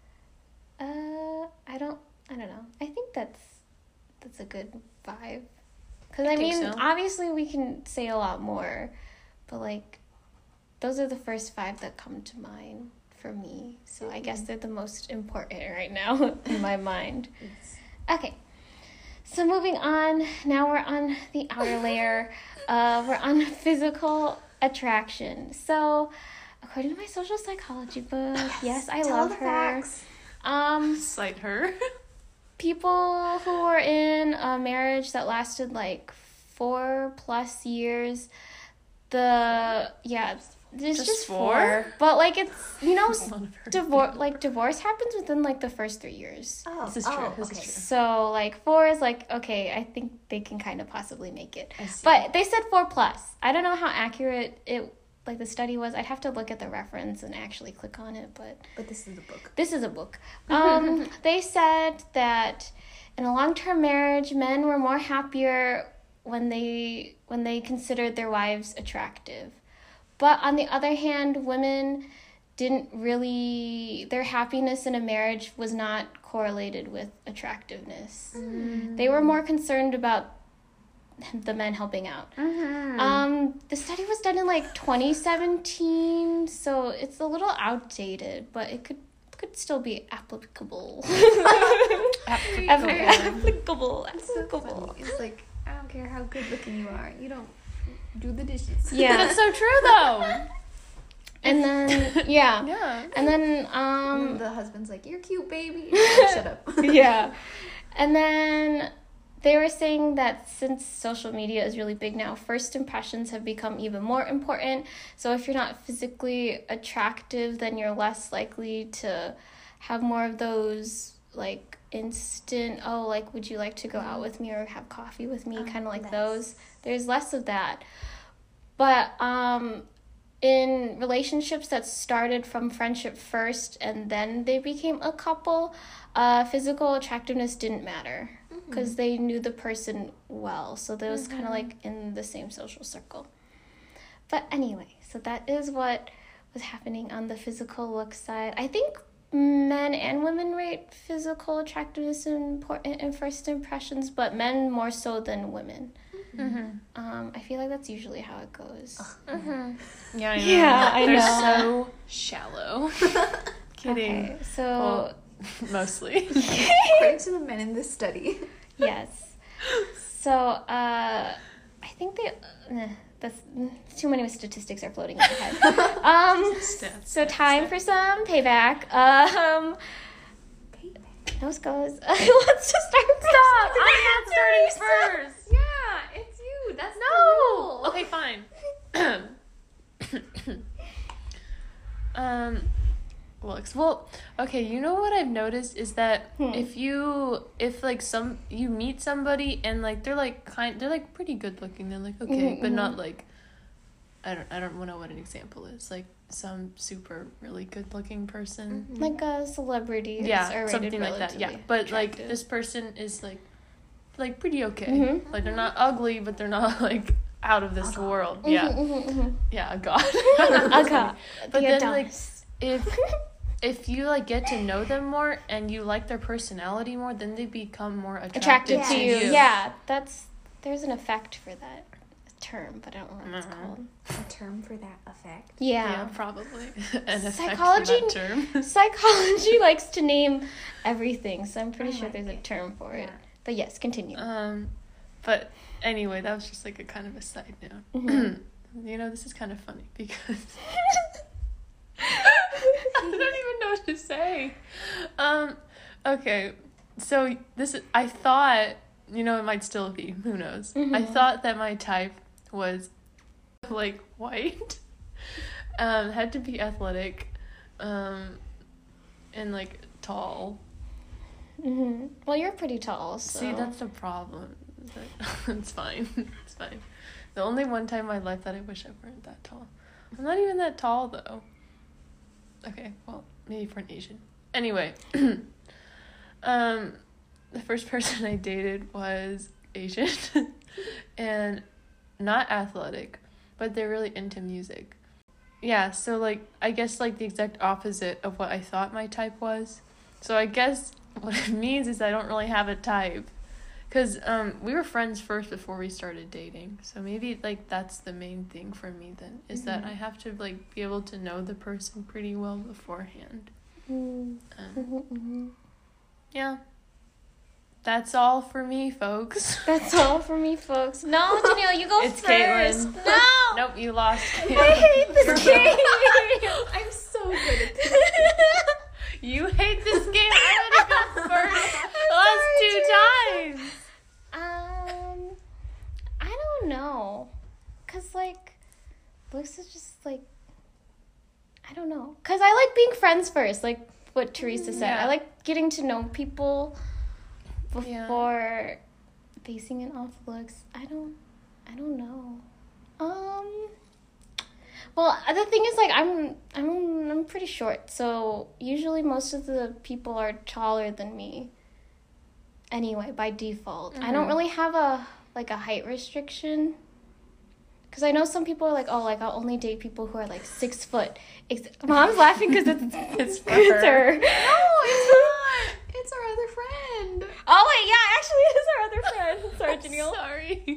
Uh, I don't, I don't know. I think that's, that's a good vibe. Because, I, I think mean, so. obviously we can say a lot more, but, like, those are the first five that come to mind for me. So I guess they're the most important right now in my mind. Yes. Okay. So moving on, now we're on the outer layer. Uh, we're on physical attraction. So, according to my social psychology book, yes, I Tell love the her. facts. Um, Cite her. people who were in a marriage that lasted like four plus years, the yeah, it's Just just, four? four. But like it's you know, A lot of her. divorce like divorce happens within like the first three years. Oh, This is true, oh, this is okay. true. So like four is like okay, I think they can kind of possibly make it. I see. But they said four plus. I don't know how accurate it like the study was. I'd have to look at the reference and actually click on it, but But this is the book. this is a book. Um, they said that in a long-term marriage, men were more happier when they when they considered their wives attractive. But on the other hand, women didn't really their happiness in a marriage was not correlated with attractiveness. They were more concerned about the men helping out. Mm-hmm. Um, the study was done in like twenty seventeen, so it's a little outdated, but it could could still be applicable. Applicable. applicable, It's so applicable. funny. It's like, I don't care how good looking you are. You don't do the dishes. Yeah. That's so true, though. And then yeah, Yeah. and then Um, um the husband's like, you're cute, baby. Like, shut up. yeah, and then they were saying that since social media is really big now, first impressions have become even more important. So if you're not physically attractive, then you're less likely to have more of those like instant, oh, like, would you like to go out with me or have coffee with me, Um, kind of like less. those. There's less of that. But um, in relationships that started from friendship first and then they became a couple, uh, physical attractiveness didn't matter because they knew the person well. So they was kind of like in the same social circle. But anyway, so that is what was happening on the physical look side. I think men and women rate physical attractiveness important in first impressions, but men more so than women. Mm-hmm. Um, I feel like that's usually how it goes. Mm-hmm. Yeah, I know. Yeah, I They're know. so shallow. Kidding. Okay, so Well, mostly. According to the men in this study. yes. So uh, I think they. Uh, that's too many statistics are floating in my head. Um, Stats, so stats, time stats. for some payback. Um, nose goes. Let's just start. Stop! I'm not starting first. Yeah, it's you. That's No. Okay, fine. um, looks well. Okay, you know what I've noticed is that Hmm. if you, if like some, you meet somebody and like they're like kind, they're like pretty good looking. They're like okay, Mhm, but mhm. not like, I don't, I don't know what an example is. Like some super really good looking person. Like a celebrity. is Yeah, rated something like that. Yeah, relatively but like attractive. this person is like, like pretty okay. Mhm. Like they're not ugly, but they're not like out of this world. Yeah, Mhm, mhm, mhm. yeah, a god. A god. But The then like Adonis. if if you like get to know them more and you like their personality more, then they become more attractive, attracted to Yes. you. you. Yeah, that's there's an effect for that term, but I don't know what it's Mhm. called. A term for that effect. Yeah, Yeah. probably. An effect Psychology- for that term. Psychology likes to name everything, so I'm pretty I sure like there's a it. term for it. Yeah. But yes, continue. Um, but anyway, that was just like a kind of a side note. Mhm. You know, this is kind of funny because I don't even know what to say. Um, okay, so this is, I thought, you know, it might still be, who knows. I Mhm. thought that my type was like white, um, had to be athletic, um, and like tall. hmm Well, you're pretty tall, so. See, that's the problem. It's fine. It's fine. The only one time in my life that I wish I weren't that tall. I'm not even that tall though. Okay, well, maybe for an Asian. Anyway, um, the first person I dated was Asian and not athletic, but they're really into music. Yeah, so like I guess like the exact opposite of what I thought my type was. So I guess what it means is I don't really have a type. Because um, we were friends first before we started dating. So maybe, like, that's the main thing for me then. Is that Mhm. I have to, like, be able to know the person pretty well beforehand. Mm, Um, mhm, mhm. yeah. That's all for me, folks. That's all for me, folks. No, Janelle, you go It's first. Caitlin. No! Nope, you lost. I hate this game. I'm so good at this. You hate this game. I'm going to go first. Last two times. Um, I don't know, cause like, looks is just like, I don't know, cause I like being friends first, like what Teresa said. Yeah. I like getting to know people Yeah. before basing it off looks. I don't, I don't know. Um, well, the thing is, like, I'm, I'm, I'm pretty short, so usually most of the people are taller than me. Anyway, by default. I don't Mhm. really have a, like, a height restriction. Because I know some people are like, oh, like, I'll only date people who are, like, six foot. Ex- Mom's laughing because it's, It's for it's her. her. No, it's not. It's our other friend. Oh, wait, yeah, actually, it is our other friend. Sorry, Janelle. Sorry.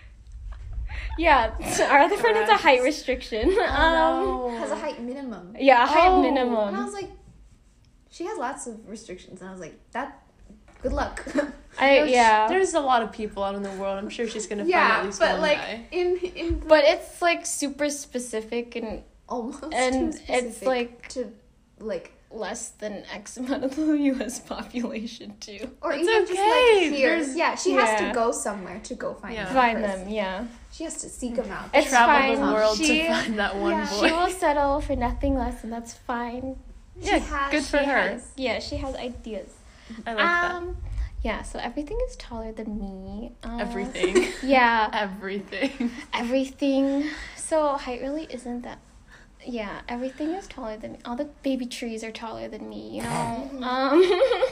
Yeah, our other friend has a height Correct. restriction. Oh, um, no. Has a height minimum. Yeah, height Oh. minimum. And I was like, she has lots of restrictions. And I was like, that, good luck. I, There's- yeah. There's a lot of people out in the world. I'm sure she's gonna find at yeah, least but one like guy. in in the, But it's, like, super specific and almost and too it's, specific like- to like less than X amount of the U S population, too. or It's even just okay. like here. There's- Yeah, she has yeah. to go somewhere to go find Yeah. them Find first. them, yeah. She has to seek them out. It's Travel fine. the world She- to find that one yeah. boy. She will settle for nothing less, and that's fine. She Yeah, has- good for she her. has- Yeah, she has ideas. I like um, yeah. So everything is taller than me. Uh, that. Everything. Yeah. Everything. Everything. So height really isn't that. Yeah, everything is taller than me. All the baby trees are taller than me. You know. um.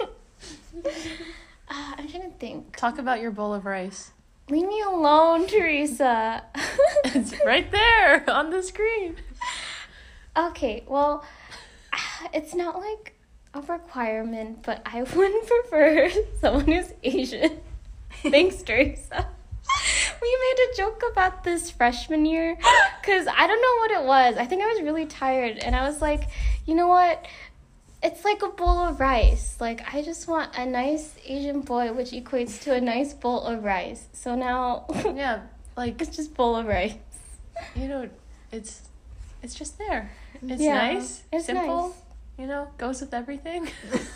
uh, I'm trying to think. Talk about your bowl of rice. Leave me alone, Teresa. It's right there on the screen. Okay, well, it's not like a requirement, but I would prefer someone who's Asian. Thanks, Teresa. We made a joke about this freshman year because I don't know what it was. I think I was really tired, and I was like, you know what? It's like a bowl of rice. Like, I just want a nice Asian boy, which equates to a nice bowl of rice. So now, Yeah, like, it's just bowl of rice. you know, it's it's just there. It's Yeah, nice, it's simple, nice. you know, goes with everything.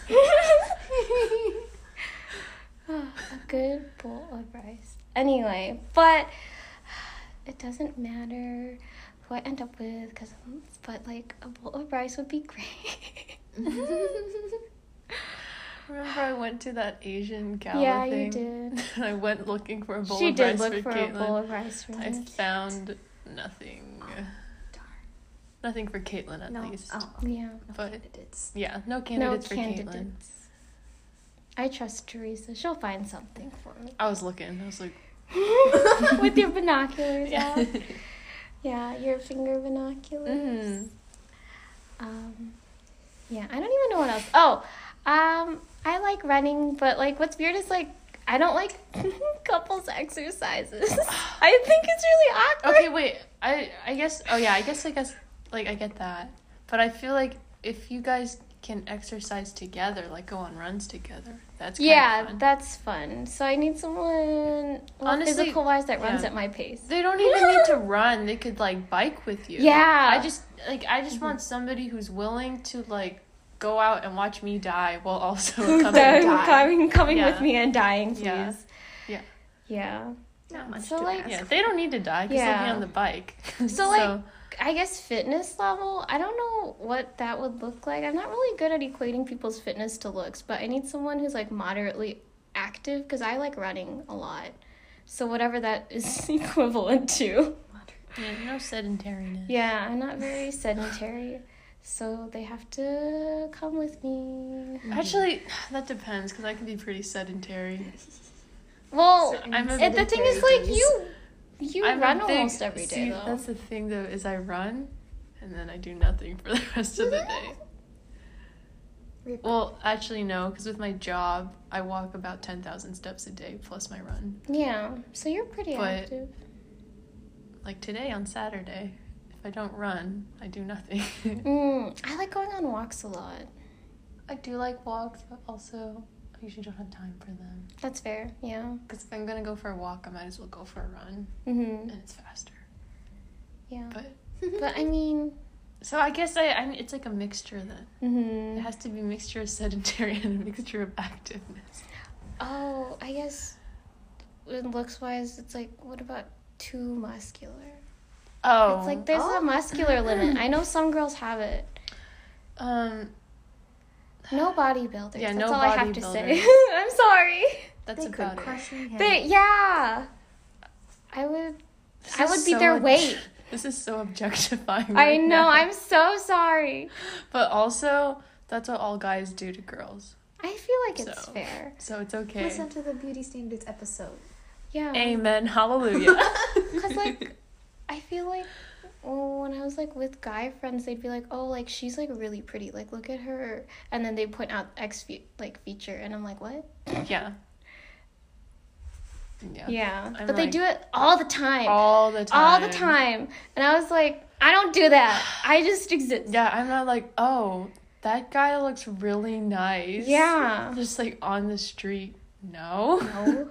A good bowl of rice. Anyway, but it doesn't matter who I end up with, cause, but like a bowl of rice would be great. Remember I went to that Asian gala Yeah, thing? you did. And I went looking for a bowl She of did rice look for for a Caitlin. bowl of rice for I me. found nothing. Nothing for Caitlin, at No. least. Oh, Yeah. But- candidates. Yeah, no No candidates for Caitlin. candidates. I trust Teresa. She'll find something for me. I was looking. I was like, With your binoculars yeah. out. Yeah, your finger binoculars. Mhm. Um, yeah, I don't even know what else. Oh, um, I like running, but like, what's weird is like, I don't like couples exercises. I think it's really awkward. Okay, wait. I I guess. Oh yeah, I guess. I guess. Like I get that, but I feel like if you guys can exercise together, like go on runs together, that's kind Yeah, of fun. that's fun. So I need someone, well, Honestly, physical wise, that runs yeah. at my pace. They don't even need to run. They could like bike with you. Yeah. I just like I just want somebody who's willing to like go out and watch me die while also coming and Dying- die. coming, coming Yeah. with me and dying, please. Yeah. Yeah. Yeah. Not much So, to like- ask. Yeah, they don't need to die because they'll be Yeah. on the bike. So, like, I guess fitness level, I don't know what that would look like. I'm not really good at equating people's fitness to looks, but I need someone who's like moderately active because I like running a lot. So whatever that is equivalent to. yeah, no sedentariness. Yeah, I'm not very sedentary. So they have to come with me. Actually, that depends because I can be pretty sedentary. Well, Certain I'm a- and the thing is sedentary like days. you you I'm a run big- almost every day see, though. That's the thing though, is I run and then I do nothing for the rest of the day. Rip. Well, actually no, because with my job, I walk about ten thousand steps a day plus my run. Yeah, so you're pretty But- active. Like today on Saturday, if I don't run, I do nothing. Mm, I like going on walks a lot. I do like walks, but also I usually don't have time for them. That's fair. Yeah. Because if I'm gonna go for a walk, I might as well go for a run, Mhm. and it's faster. Yeah. But But I mean, so I guess I, I it's like a mixture then. It mhm. has to be a mixture of sedentary and a mixture of activeness. Oh, I guess in looks wise, it's like, what about too muscular? Oh, It's like there's Oh. a muscular limit. I know some girls have it. um, No bodybuilders. Yeah, That's no all I have to say. bodybuilders. I'm sorry. that's they could about it. crush your head. They, yeah. I would. This I is would be so their ob- weight. This is so objectifying. I right know. now. I'm so sorry. But also, that's what all guys do to girls, I feel like it's So. fair. so it's okay. Listen to the beauty standards episode. Yeah. Amen. Hallelujah. Because, like, I feel like oh, when I was, like, with guy friends, they'd be like, oh, like, she's, like, really pretty. Like, look at her. And then they point out X, fe- like, feature. And I'm like, what? yeah. Yeah. Yeah. I'm but they like- do it all the time. All the time. All the time. And I was like, I don't do that. I just exist. Yeah, I'm not like, oh, that guy looks really nice. Yeah. Just like on the street. No. No.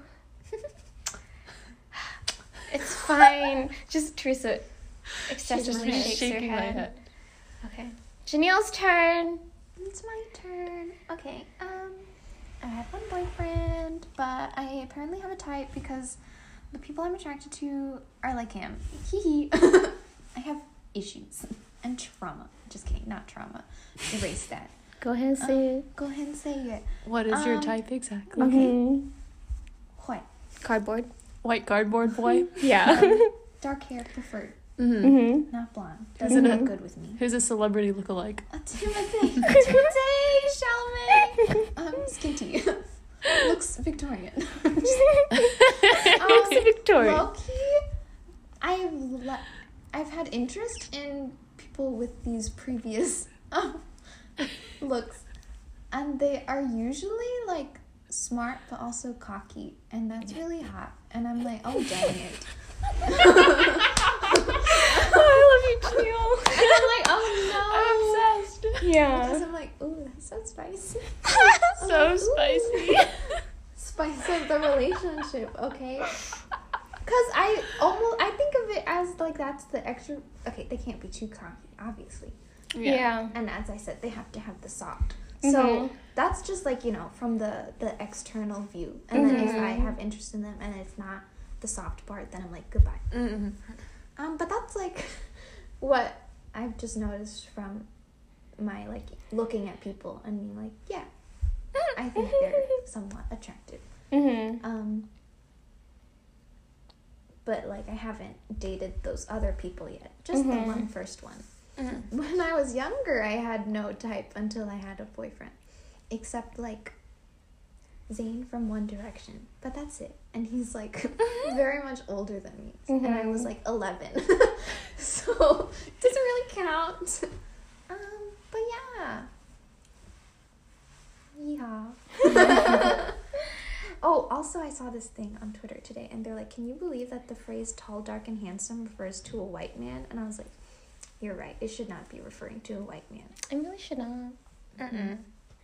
It's fine. Just Teresa excessively She's shakes shaking her my head. head. Okay. Janelle's turn. It's my turn. Okay, um, I had one boyfriend, but I apparently have a type because the people I'm attracted to are like him. Hee hee. I have issues and trauma. Just kidding, not trauma. Erase that. Go ahead and say Um, it. Go ahead and say it. What is your Um, type exactly? Okay. Mhm. White. Cardboard. White cardboard boy? Yeah. Dark hair preferred. Mm-hmm. Mm-hmm. Not blonde. Is Doesn't it look a- good with me. Who's a celebrity lookalike? Uh, Timothy. Timothy Chalamet. Um, skinty. Looks Victorian. Looks Um, Victorian. Low-key, I've le- I've had interest in people with these previous um, looks, and they are usually like smart but also cocky, and that's really hot. And I'm like, oh dang it. Oh, I love you, Jill. And I'm like, oh I'm obsessed. no. Because Yeah. I'm like, ooh, that's so spicy. So Ooh. spicy. Spice up the relationship, okay? Because I almost, I think of it as like that's the extra, okay, they can't be too cocky, obviously. Yeah. And as I said, they have to have the soft. So Mhm. that's just like, you know, from the, the external view. And then if I Mhm. have interest in them and it's not the soft part, then I'm like, goodbye. Mm-hmm. Um, but that's like what I've just noticed from my like looking at people and being like, yeah, I think they're somewhat attractive. Mm-hmm. Um, but like I haven't dated those other people yet. Just the Mhm. one first one. Mm-hmm. When I was younger, I had no type until I had a boyfriend, except like Zayn from One Direction. But that's it. And he's like very much older than me, and I was Mhm. like eleven, so it doesn't really count. Um, but yeah, yeah. Oh, also I saw this thing on Twitter today, and they're like, "Can you believe that the phrase tall, dark, and handsome refers to a white man?" And I was like, "You're right. It should not be referring to a white man." I really should not. Mm-mm.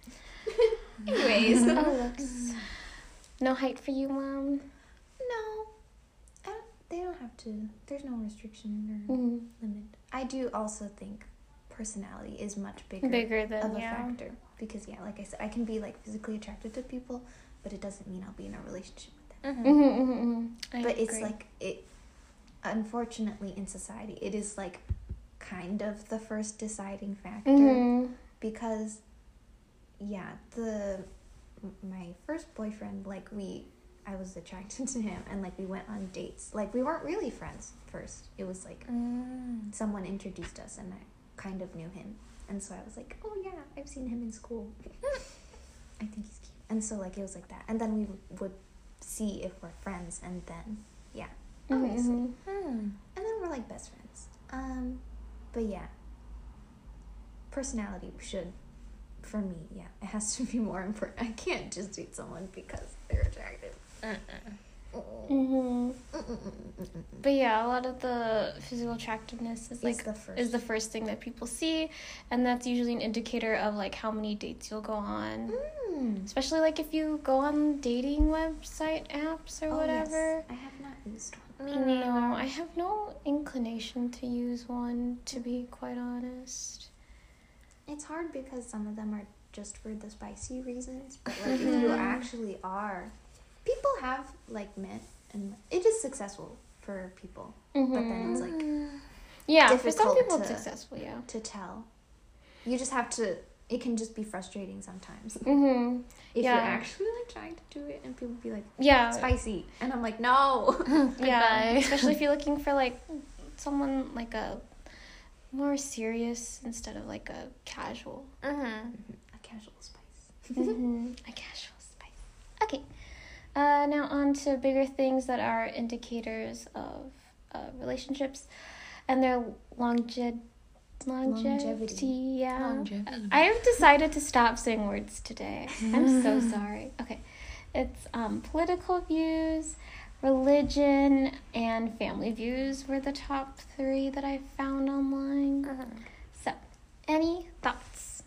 Anyways, Oh, looks. No height for you, Mom? no, I don't, they don't have to. There's no restriction or Mm-hmm. limit. I do also think personality is much bigger, Bigger than, of a yeah. factor, because yeah, like I said, I can be like physically attracted to people, but it doesn't mean I'll be in a relationship with them. Mm-hmm. Mm-hmm, mm-hmm, mm-hmm. I But it's agree. like it. Unfortunately, in society, it is like kind of the first deciding factor Mm-hmm. because, yeah, the m- my first boyfriend, like we, I was attracted to him, and like we went on dates. Like we weren't really friends first. It was like Mm. someone introduced us, and I kind of knew him, and so I was like, oh yeah, I've seen him in school. I think he's cute, and so like it was like that, and then we w- would see if we're friends, and then yeah, obviously, Mm-hmm. Mm. and then we're like best friends. Um, but yeah, personality should, for me, yeah, it has to be more important. I can't just date someone because they're attractive. Mm-hmm. But yeah, a lot of the physical attractiveness is Is like the first. is the first thing that people see, and that's usually an indicator of like how many dates you'll go on. Mm. Especially like if you go on dating website apps or Oh, whatever. yes. I have not used one. Me No, neither. I have no inclination to use one, to be quite honest. It's hard because some of them are just for the spicy reasons, but like if you Mhm. actually are, people have like met, and it is successful for people, Mm-hmm. but then it's like yeah, for some difficult people it's to- successful, yeah. to tell. You just have to. It can just be frustrating sometimes Mm-hmm. if Yeah. you're actually like trying to do it, and people be like Yeah. spicy, and I'm like no. Yeah, Goodbye. especially if you're looking for like someone like a more serious instead of like a casual. Mm-hmm. A casual spice. Mm-hmm. A casual spice. Okay. Uh, now on to bigger things that are indicators of uh, relationships and their longe- longevity. Longevity. Yeah. Longevity. I have decided to stop saying words today. I'm so sorry. Okay. It's um, political views, religion, and family views were the top three that I found online. Mm-hmm. So, any thoughts?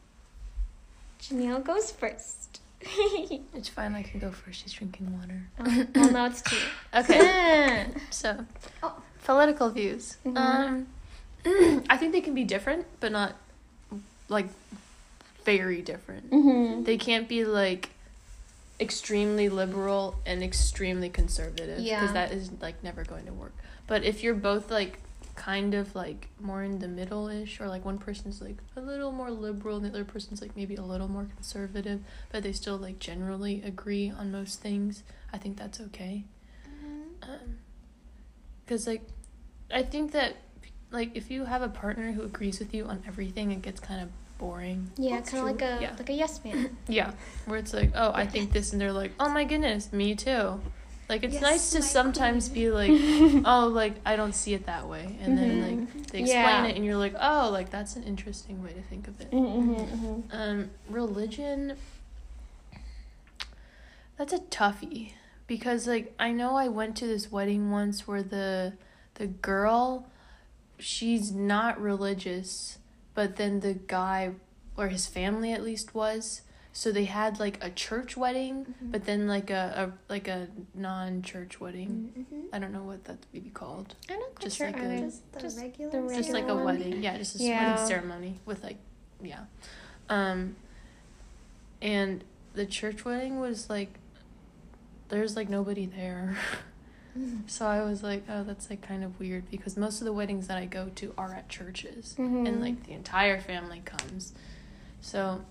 Janelle goes first. It's fine, I can go first. She's drinking water. Oh, well, no, it's two. Okay. So, Oh. political views. Mhm. Um, I think they can be different, but not like very different. Mm-hmm. They can't be like extremely liberal and extremely conservative because Yeah. that is like never going to work. But if you're both like kind of like more in the middle-ish, or like one person's like a little more liberal and the other person's like maybe a little more conservative, but they still like generally agree on most things, I think that's okay. Mm-hmm. Um, because like I think that like if you have a partner who agrees with you on everything, it gets kind of boring. Yeah, That's kind of like a Yeah. like a yes man. Yeah, where it's like, oh, I think this, and they're like, oh my goodness, me too. Like, it's Yes, nice to my sometimes queen. be like, oh, like, I don't see it that way. And then, Mhm. like, they explain Yeah. it, and you're like, oh, like, that's an interesting way to think of it. Mm-hmm, mm-hmm. Um, religion, that's a toughie. Because, like, I know I went to this wedding once where the the girl, she's not religious, but then the guy, or his family at least was. So they had like a church wedding, Mhm. but then like a, a like a non-church wedding. Mm-hmm. I don't know what that would be called. I'm not quite Just sure like a- either. Just the Just regular. the Just like a Regular one? wedding, yeah, just a Yeah. wedding ceremony with like, yeah, um, and the church wedding was like, there's like nobody there. So I was like, oh, that's like kind of weird, because most of the weddings that I go to are at churches, Mhm. and like the entire family comes. So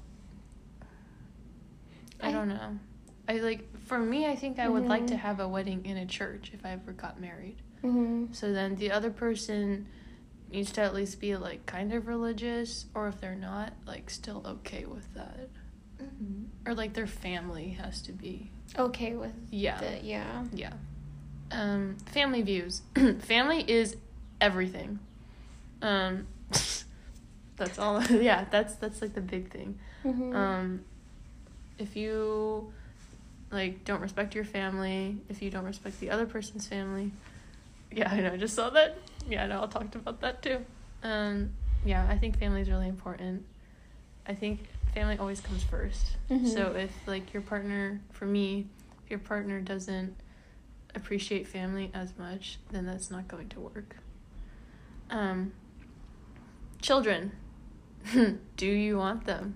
I I- don't know. I like for me, I think I would like to Mhm. have a wedding in a church if I ever got married. Mm-hmm. So then the other person needs to at least be like kind of religious, or if they're not, like still okay with that. Mm-hmm. Or like their family has to be. Okay with Yeah. the yeah. Yeah. Um, family views. Family is everything. Um, that's all. Yeah, that's that's like the big thing. Mm-hmm. Um, if you like don't respect your family, if you don't respect the other person's family, yeah, I know. I just saw that. Yeah, I know. I talked about that too. Um, yeah, I think family is really important. I think family always comes first. Mhm. So if like your partner, for me, if your partner doesn't appreciate family as much, then that's not going to work. Um, children, do you want them?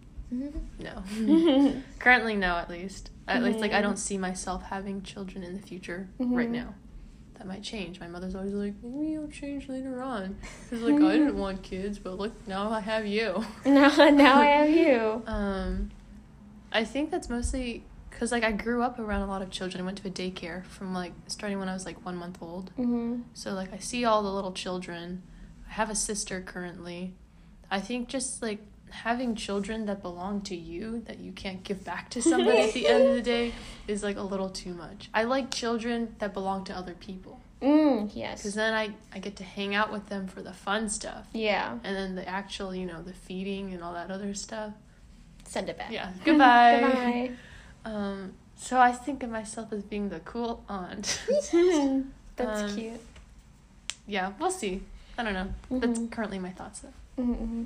No. Currently, no. At least, at least, like I Mhm. don't see myself having children in the future Mhm. right now. That might change. My mother's always like, maybe you'll change later on. She's like, I didn't want kids, but look, now I have you. now, now I have you. Um, I think that's mostly because like I grew up around a lot of children. I went to a daycare from like starting when I was like one month old. Mm-hmm. So like I see all the little children. I have a sister currently. I think just like having children that belong to you that you can't give back to somebody at the end of the day is like a little too much. I like children that belong to other people, Mm, yes. because then I, I get to hang out with them for the fun stuff, Yeah. and then the actual, you know, the feeding and all that other stuff. Send it back. Yeah, goodbye. Goodbye. Um, so I think of myself as being the cool aunt. That's Um, cute. Yeah, we'll see. I don't know. That's Mhm. currently my thoughts though. Mm-hmm.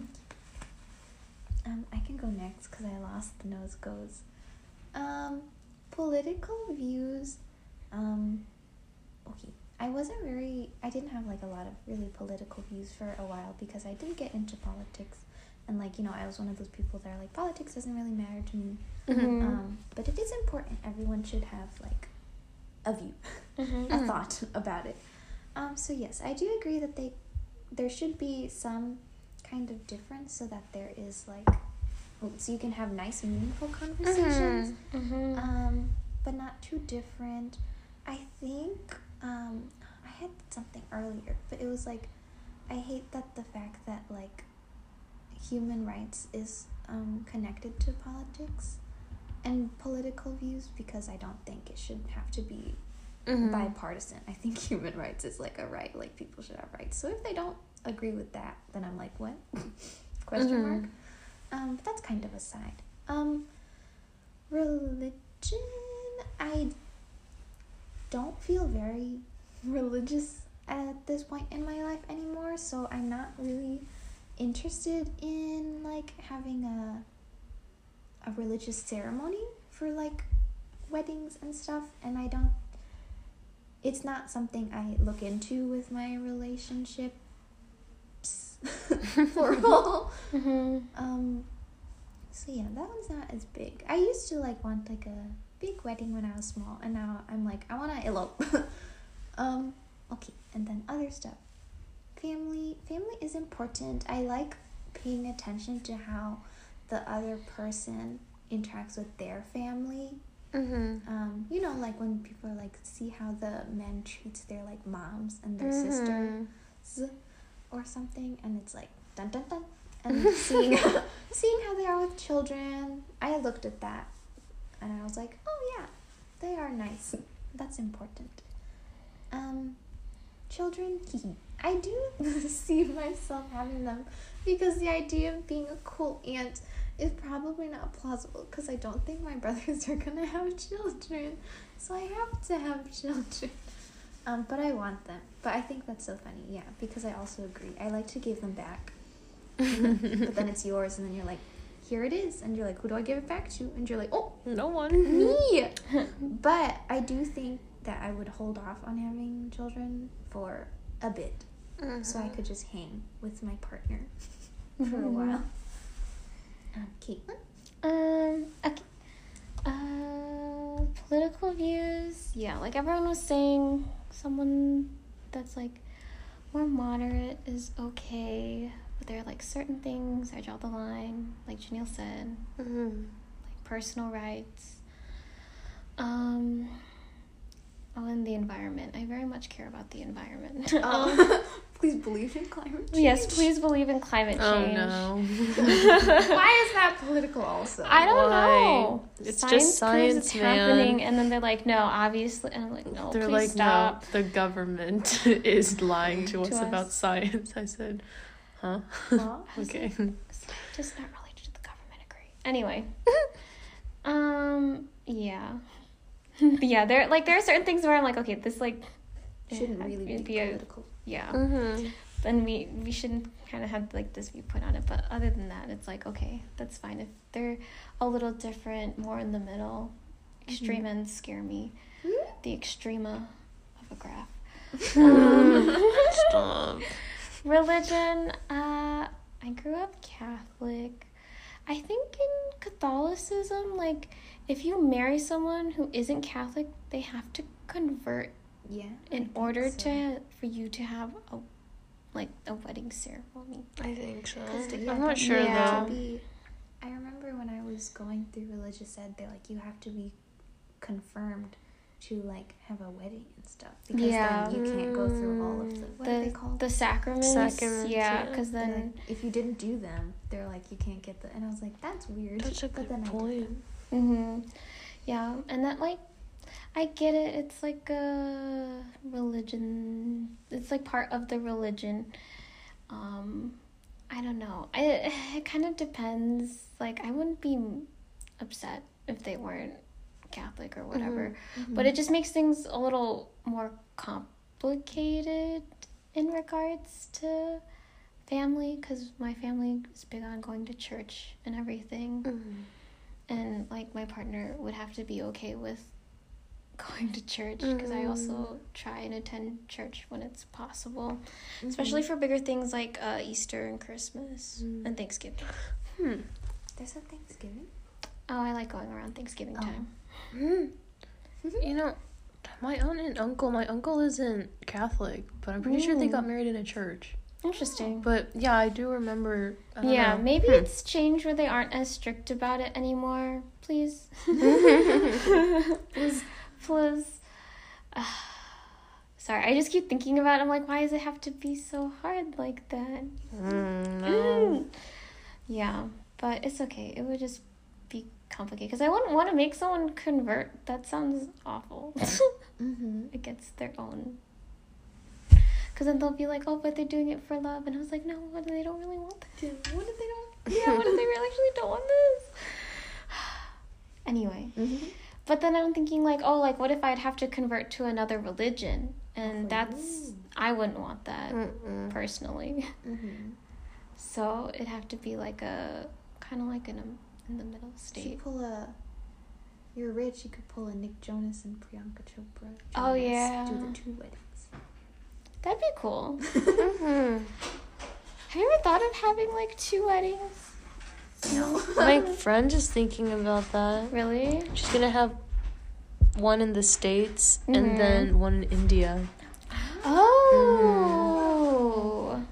Um, I can go next because I lost the nose goes. Um, political views. Um, okay. I wasn't very. I didn't have like a lot of really political views for a while because I didn't get into politics, and like you know I was one of those people that are like politics doesn't really matter to me. Mm-hmm. Um, but it is important. Everyone should have like a view, Mm-hmm. a thought about it. Um, so yes, I do agree that they there should be some kind of difference so that there is like oh, so you can have nice meaningful conversations, Mm-hmm. um, but not too different. I think um, I had something earlier, but it was like I hate that the fact that like human rights is um, connected to politics and political views because I don't think it should have to be Mhm. bipartisan. I think human rights is like a right, like people should have rights. So if they don't agree with that, then I'm like, what? Question Mhm. mark. Um, but that's kind of aside. Um, religion. I don't feel very religious at this point in my life anymore, so I'm not really interested in like having a a religious ceremony for like weddings and stuff, and I don't it's not something I look into with my relationships plural. Mm-hmm. Um so yeah, that one's not as big. I used to like want like a big wedding when I was small, and now I'm like I want to elope. um okay, and then other stuff. family. Family is important. I like paying attention to how the other person interacts with their family. Mm-hmm. Um, you know, like when people are like, see how the man treats their like moms and their Mm-hmm. sisters or something, and it's like dun dun dun. And seeing seeing how they are with children, I looked at that, and I was like, oh yeah, they are nice. That's important. Um, children, I do see myself having them because the idea of being a cool aunt is probably not plausible because I don't think my brothers are gonna have children, so I have to have children. Um, but I want them. But I think that's so funny, yeah, because I also agree. I like to give them back, but then it's yours, and then you're like, here it is, and you're like, who do I give it back to? And you're like, oh, No one. me. But I do think that I would hold off on having children for a bit, Mm-hmm. so I could just hang with my partner for a Mhm. while. Um, Caitlin? Um, okay. Uh, political views. Yeah, like everyone was saying, someone that's like more moderate is okay, but there are like certain things I draw the line, like Janelle said, Mm-hmm. like personal rights. Um, oh, and the environment. I very much care about the environment. Um, please believe in climate change. Yes, please believe in climate Oh change. no. Why is that political also? I don't Why? know. It's Science just science, proves it's man. happening, and then they're like, no, obviously, and I'm like, no, They're please like, stop. no, the government is lying to, To us, us. about science. I said, huh? Huh? Okay. Just not related to the government. Agree. Anyway, um, yeah, yeah. There, like, there are certain things where I'm like, okay, this like Shouldn't eh, really it'd be a- political. yeah. Mm-hmm. Then we we shouldn't kind of have like this viewpoint on it. But other than that, it's like, okay, that's fine. If they're a little different, more in the middle, extreme Mhm. ends scare me. Hmm? The extrema of a graph. Um, Stop. Religion, uh, I grew up Catholic. I think in Catholicism, like, if you marry someone who isn't Catholic, they have to convert Yeah. I in think order so. to, for you to have a, like, a wedding ceremony. I think so. 'Cause the- yeah, I'm not that sure needs Yeah. to though. be- I remember when I was going through religious ed, they're like, you have to be confirmed to like have a wedding and stuff because Yeah. then you can't go through all of the what are they The, called? the sacraments. Sacraments, yeah, yeah. because They're then, like, if you didn't do them, they're like you can't get the. And I was like, that's weird. That's a but good then I did point. hmm yeah, and that, like, I get it. It's like a religion. It's like part of the religion. Um, I don't know. I, it kind of depends. Like, I wouldn't be upset if they weren't Catholic or whatever. Mhm. But it just makes things a little more complicated in regards to family, because my family is big on going to church and everything. Mm-hmm. And, like, my partner would have to be okay with going to church, because I also try and attend church when it's possible, Mhm. especially for bigger things like uh, Easter and Christmas Mm. and Thanksgiving. Hmm. There's a Thanksgiving. Oh, I like going around Thanksgiving Oh. time. Hmm. You know, my aunt and uncle, my uncle isn't Catholic, but I'm pretty sure they Ooh. got married in a church. Interesting. But yeah, I do remember. I don't Yeah, know. maybe Hmm. it's changed where they aren't as strict about it anymore. Please. please. Please. Ah, sorry, I just keep thinking about it. I'm like, why does it have to be so hard like that? Mm, no. Mm. Yeah, but it's okay. It would just be complicated because I wouldn't want to make someone convert. That sounds awful. Mm-hmm. Against their own. Because then they'll be like, oh, but they're doing it for love. And I was like, no, what, they don't really want that. What if they don't? Yeah, what if they really actually don't want this? Anyway. Mm-hmm. But then I'm thinking, like, oh, like, what if I'd have to convert to another religion? And Oh, that's, ooh. I wouldn't want that, Mm-mm. personally. Mm-hmm. So it'd have to be like a, kind of like in a, in the middle You state. pull a. You're rich. You could pull a Nick Jonas and Priyanka Chopra. Oh, Jonas, yeah. Do the two weddings. That'd be cool. Mhm. Have you ever thought of having, like, two weddings? No. My friend is thinking about that. Really? She's gonna have one in the States Mhm. and then one in India. Oh.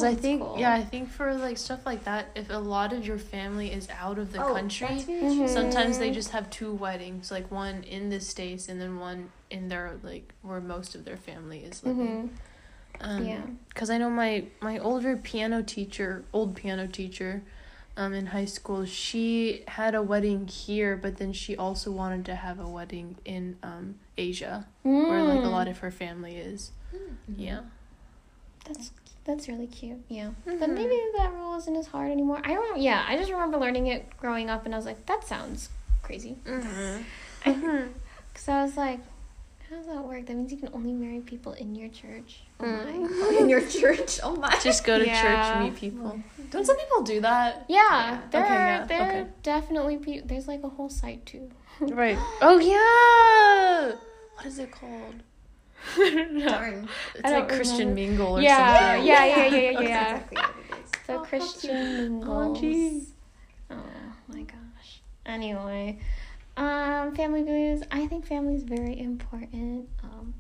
Because I That's think, cool. yeah, I think for like stuff like that, if a lot of your family is out of the Oh, country, that's very Mhm. true. sometimes they just have two weddings, like one in the States and then one in their, like, where most of their family is living. Mhm. Um, Yeah. Because I know my, my older piano teacher, old piano teacher, um, in high school, she had a wedding here, but then she also wanted to have a wedding in um, Asia, where, like, a lot of her family is. Mhm. Yeah. That's that's really cute. Yeah. But Mhm. maybe that rule isn't as hard anymore. I remember. Yeah, I just remember learning it growing up, and I was like, that sounds crazy. Mm-hmm. Because I was like, how does that work? That means you can only marry people in your church. Oh Mm. my. In your church. Oh my. Just go to Yeah. church, meet people. Don't some people do that? Yeah, Yeah. there Okay, are yeah, there okay. are definitely pe- there's like a whole site too. Right. Oh yeah. What is it called? Darn. It's I like don't Christian remember. Mingle or Yeah, something. yeah, yeah, yeah, yeah, That's yeah. exactly what it is. The Oh, how Christian mingles. Oh, gee. Oh my gosh. Anyway, um, family values. I think family is very important. Um,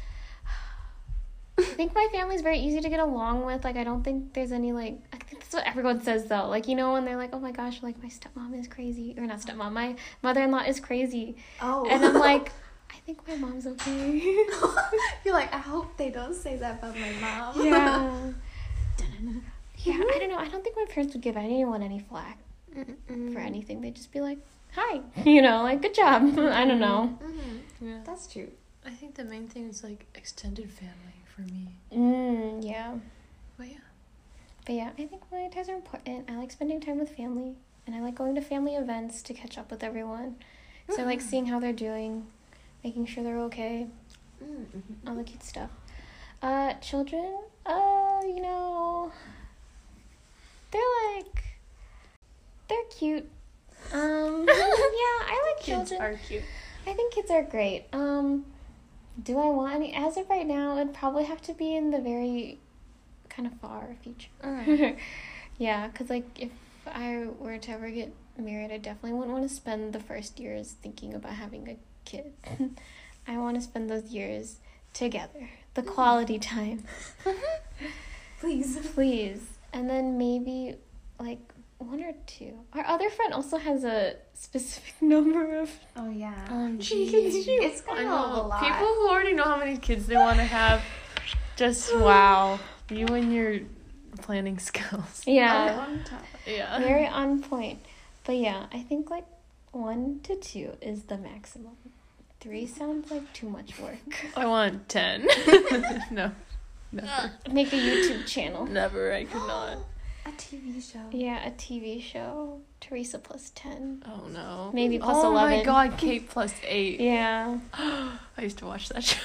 I think my family is very easy to get along with. Like, I don't think there's any, like, I think that's what everyone says, though. Like, you know, when they're like, oh my gosh, like, my stepmom is crazy. Or not stepmom, my mother-in-law is crazy. Oh. And I'm like, I think my mom's okay. You're like, I hope they don't say that about my mom. Yeah. Yeah, I don't know. I don't think my parents would give anyone any flack Mm-mm. for anything. They'd just be like, hi, you know, like, good job. I don't know. Mm-hmm. Yeah. That's true. I think the main thing is like extended family for me. Mm, yeah. But yeah. But yeah, I think family ties are important. I like spending time with family, and I like going to family events to catch up with everyone. So I like seeing how they're doing, making sure they're okay, Mm-hmm. all the cute stuff. Uh, children, uh, you know, they're like, they're cute. Um, yeah, I like Kids children. are cute. I think kids are great. Um, do I want any? As of right now, it'd probably have to be in the very kind of far future. Mm. Yeah, because, like, if I were to ever get married, I definitely wouldn't want to spend the first years thinking about having a kid. I want to spend those years together. The quality time. Please. Please. And then maybe, like, one or two. Our other friend also has a specific number of... Oh yeah. Um, It's I kind of a know. lot. People who already know how many kids they want to have, just wow. You and your planning skills. Yeah. On, on top. Yeah. Very on point. But yeah, I think, like, one to two is the maximum. Three sounds like too much work. I want ten. No. Never. Make a YouTube channel. Never. I could not. A T V show. Yeah, a T V show. Teresa plus ten. Oh no. Maybe plus oh eleven. my god, Kate plus eight. Yeah. I used to watch that show.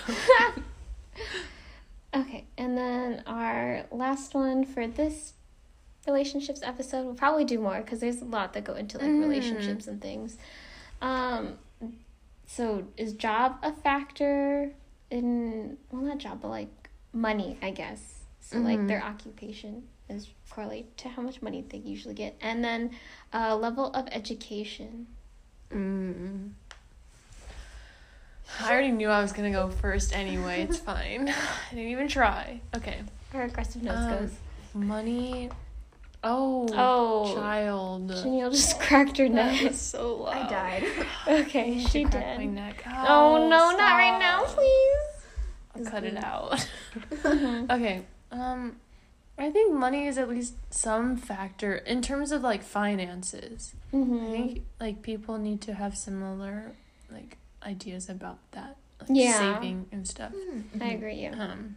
Okay, and then our last one for this relationships episode, we'll probably do more because there's a lot that go into, like, Mm. relationships and things. Um, so is job a factor in, well, not job, but, like, money, I guess. So, like, Mhm. their occupation is correlate to how much money they usually get. And then uh, level of education. Mm. I already knew I was gonna go first anyway. It's fine. I didn't even try. Okay. Our aggressive nose Um, goes. Money. Oh. Oh. Child. Janelle just cracked her That was neck. so loud. I died. Okay, I she should crack my did. neck. Oh, no, not right stop. now, please. I'll cut it It's out. Mhm. Okay. Um, I think money is at least some factor in terms of, like, finances. I Mhm. think, like, people need to have similar, like, ideas about that, like, Yeah. saving and stuff. Mm-hmm. I agree, yeah. Um,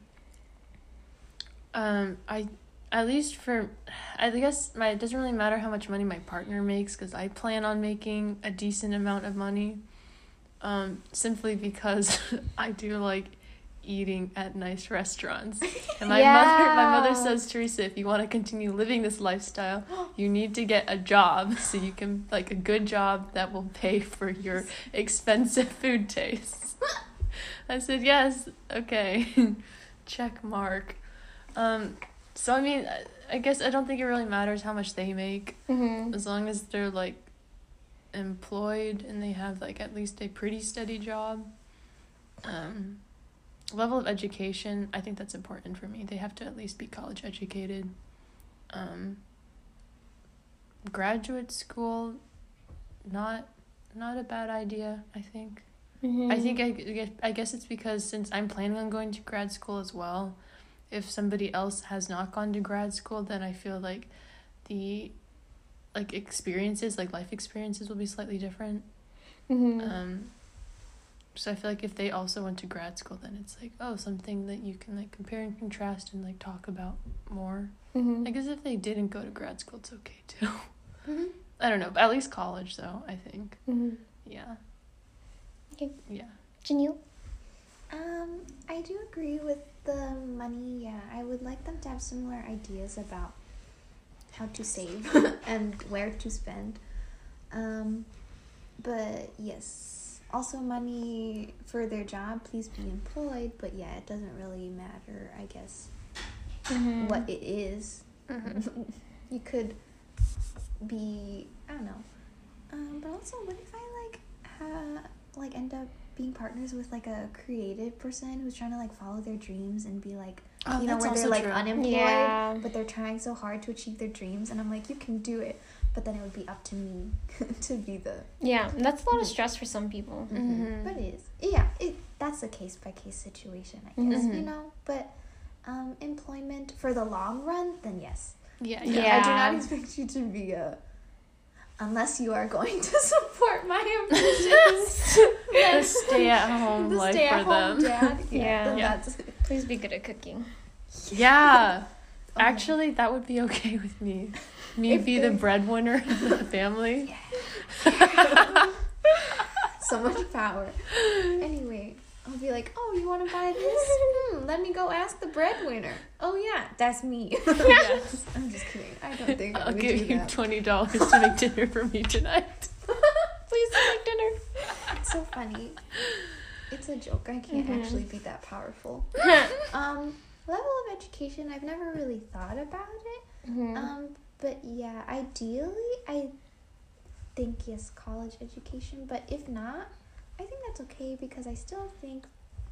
um, I, at least for, I guess my, it doesn't really matter how much money my partner makes, because I plan on making a decent amount of money, um, simply because I do like eating at nice restaurants. And my Yeah. mother, my mother says, Teresa, if you want to continue living this lifestyle, you need to get a job, so you can, like, a good job that will pay for your expensive food tastes. I said, yes, okay, check mark. Um, so I mean, I- I guess I don't think it really matters how much they make, Mhm. as long as they're, like, employed and they have, like, at least a pretty steady job. Um, level of education, I think that's important for me. They have to at least be college educated. um, graduate school, not not a bad idea, I think. Mm-hmm. I think I, I guess it's because since I'm planning on going to grad school as well, if somebody else has not gone to grad school, then I feel like the like experiences, like life experiences, will be slightly different. Mm-hmm. Um, so I feel like if they also went to grad school, then it's like, oh, something that you can like compare and contrast and like talk about more. Mm-hmm. I guess if they didn't go to grad school, it's okay too. Mm-hmm. I don't know, but at least college though, I think. Mm-hmm. Yeah. Okay. Yeah. Janelle? Um, I do agree with the money. Yeah, I would like them to have similar ideas about how to save and where to spend. Um, but yes, also money for their job. Please be employed. But yeah, it doesn't really matter, I guess, Mm-hmm. what it is. Mm-hmm. You could be, I don't know. Um, but also, what if I like ha- like end up being partners with like a creative person who's trying to like follow their dreams and be like, Oh, you know, that's where they're also like true. unemployed, Yeah. but they're trying so hard to achieve their dreams, and I'm like, you can do it, but then it would be up to me to be the. Yeah, that's a lot of stress for some people. Mhm. But it is, yeah, it that's a case by case situation, I guess, Mhm. you know. But um, employment for the long run, then yes. Yeah, Yeah. yeah. I do not expect you to be a. Unless you are going to support my ambitions. The stay-at-home the life stay for at home them. dad. Yeah. Yeah. Then Yeah. that's Please be good at cooking. Yeah. Oh. Actually, that would be okay with me. Me If be the they- breadwinner of the family. so much power. Anyway, I'll be like, oh, you want to buy this? Hmm, let me go ask the breadwinner. Oh yeah, that's me. Yes. I'm just kidding. I don't think I I'll would give do you that. twenty dollars to make dinner for me tonight. Please make dinner. It's so funny. It's a joke. I can't Mhm. actually be that powerful. Um, level of education, I've never really thought about it. Mhm. Um, but yeah, ideally, I think yes, college education. But if not, I think that's okay because I still think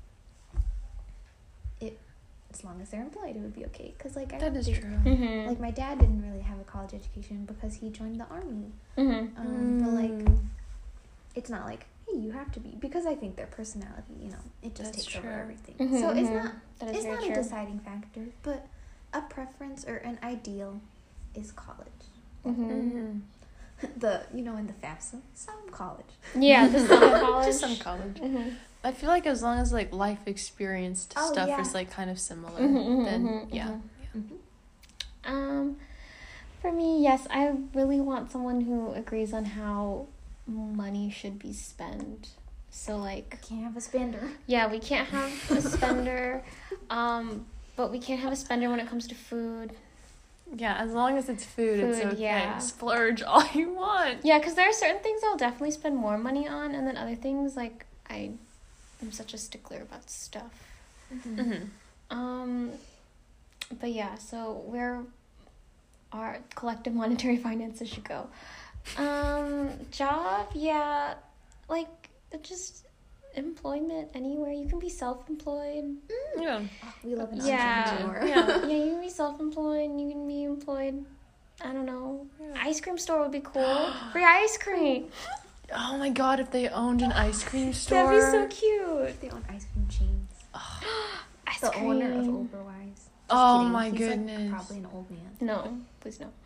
it, as long as they're employed, it would be okay. Cause like I That don't is think- true. Mhm. Like my dad didn't really have a college education because he joined the army. Mhm. Um, but like Mm. it's not like hey, you have to be because I think their personality, you know, it just That's takes over true. everything. Mhm, So it's mhm. not That is it's very not true. a deciding factor, but a preference or an ideal is college. Mhm. Mhm. The you know in the FAFSA, some college. Yeah, the summer college. Just some college. Mhm. I feel like as long as like life experience Oh, stuff yeah. is like kind of similar, Mhm, mhm, then mhm, yeah. mhm. Mm-hmm. Um, for me, yes, I really want someone who agrees on how money should be spent. So like, Can't have a spender. yeah, we can't have a spender, um, but we can't have a spender when it comes to food. Yeah, as long as it's food, it's Food, okay. yeah. Splurge all you want. Yeah, because there are certain things I'll definitely spend more money on, and then other things like I am such a stickler about stuff. Mm-hmm. Mm-hmm. Um, but yeah, so where our collective monetary finances should go. Um, job, yeah, like just employment anywhere. You can be self-employed. Yeah. Oh, we love an Yeah. entrepreneur. Yeah. Yeah, you can be self-employed. You can be employed. I don't know. Yeah. Ice cream store would be cool. Free ice cream. Oh my god, if they owned an ice cream store. That'd be so cute. They own ice cream chains. Ice The cream. owner of Oberweis. Just Oh kidding. my He's, goodness. Like, probably an old man. No, please no.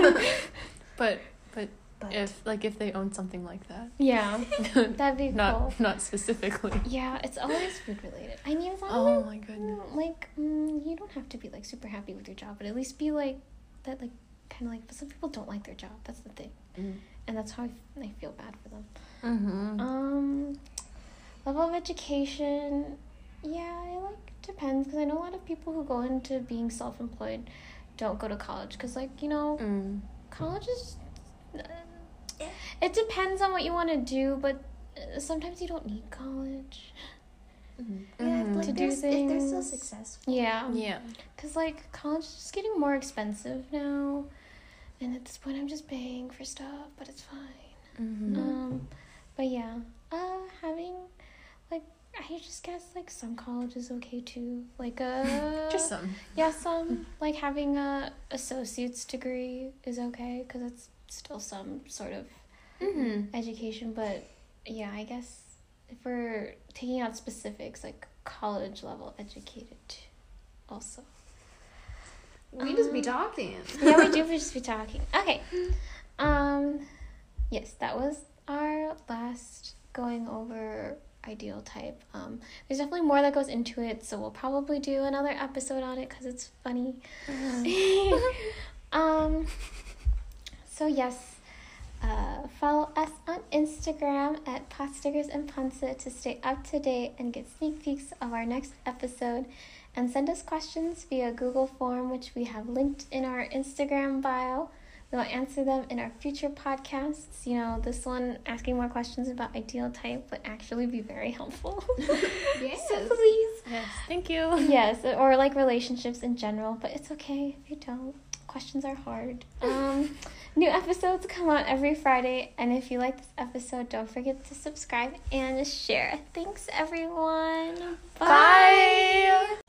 But but But if like if they owned something like that. Yeah, that'd be Not cool. not specifically. Yeah, it's always food related. I mean, as long Oh as my goodness. mm, like mm, you don't have to be like super happy with your job, but at least be like that, like kind of like. But some people don't like their job. That's the thing, Mm. and that's how I, f- I feel bad for them. Mm-hmm. Um, level of education, yeah, it like depends because I know a lot of people who go into being self-employed don't go to college because like you know Mm. college is. Uh, it depends on what you want to do, but uh, sometimes you don't need college. Mhm. Mhm. Yeah, like To do there's, if they're still things. successful. Yeah. Yeah. Because, like, college is just getting more expensive now. And at this point, I'm just paying for stuff, but it's fine. Mm-hmm. Um, but yeah, uh, having, like, I just guess like some college is okay too. Like a Just some. yeah, some like having a associate's degree is okay because it's still some sort of Mm-hmm. education. But yeah, I guess if we're taking out specifics, like college level educated also. We just be Um, talking. Yeah, we do just be talking. Okay. Um, yes, that was our last going over ideal type. Um, there's definitely more that goes into it, so we'll probably do another episode on it because it's funny. um, so yes, uh, follow us on Instagram at Potstickers and Punsa to stay up to date and get sneak peeks of our next episode. And send us questions via Google form, which we have linked in our Instagram bio. We'll answer them in our future podcasts. You know, this one, asking more questions about ideal type, would actually be very helpful. Yes. So please. Yes, thank you. Yes, or like relationships in general, but it's okay if you don't. Questions are hard. Um, new episodes come out every Friday, and if you like this episode, don't forget to subscribe and share. Thanks, everyone. Bye.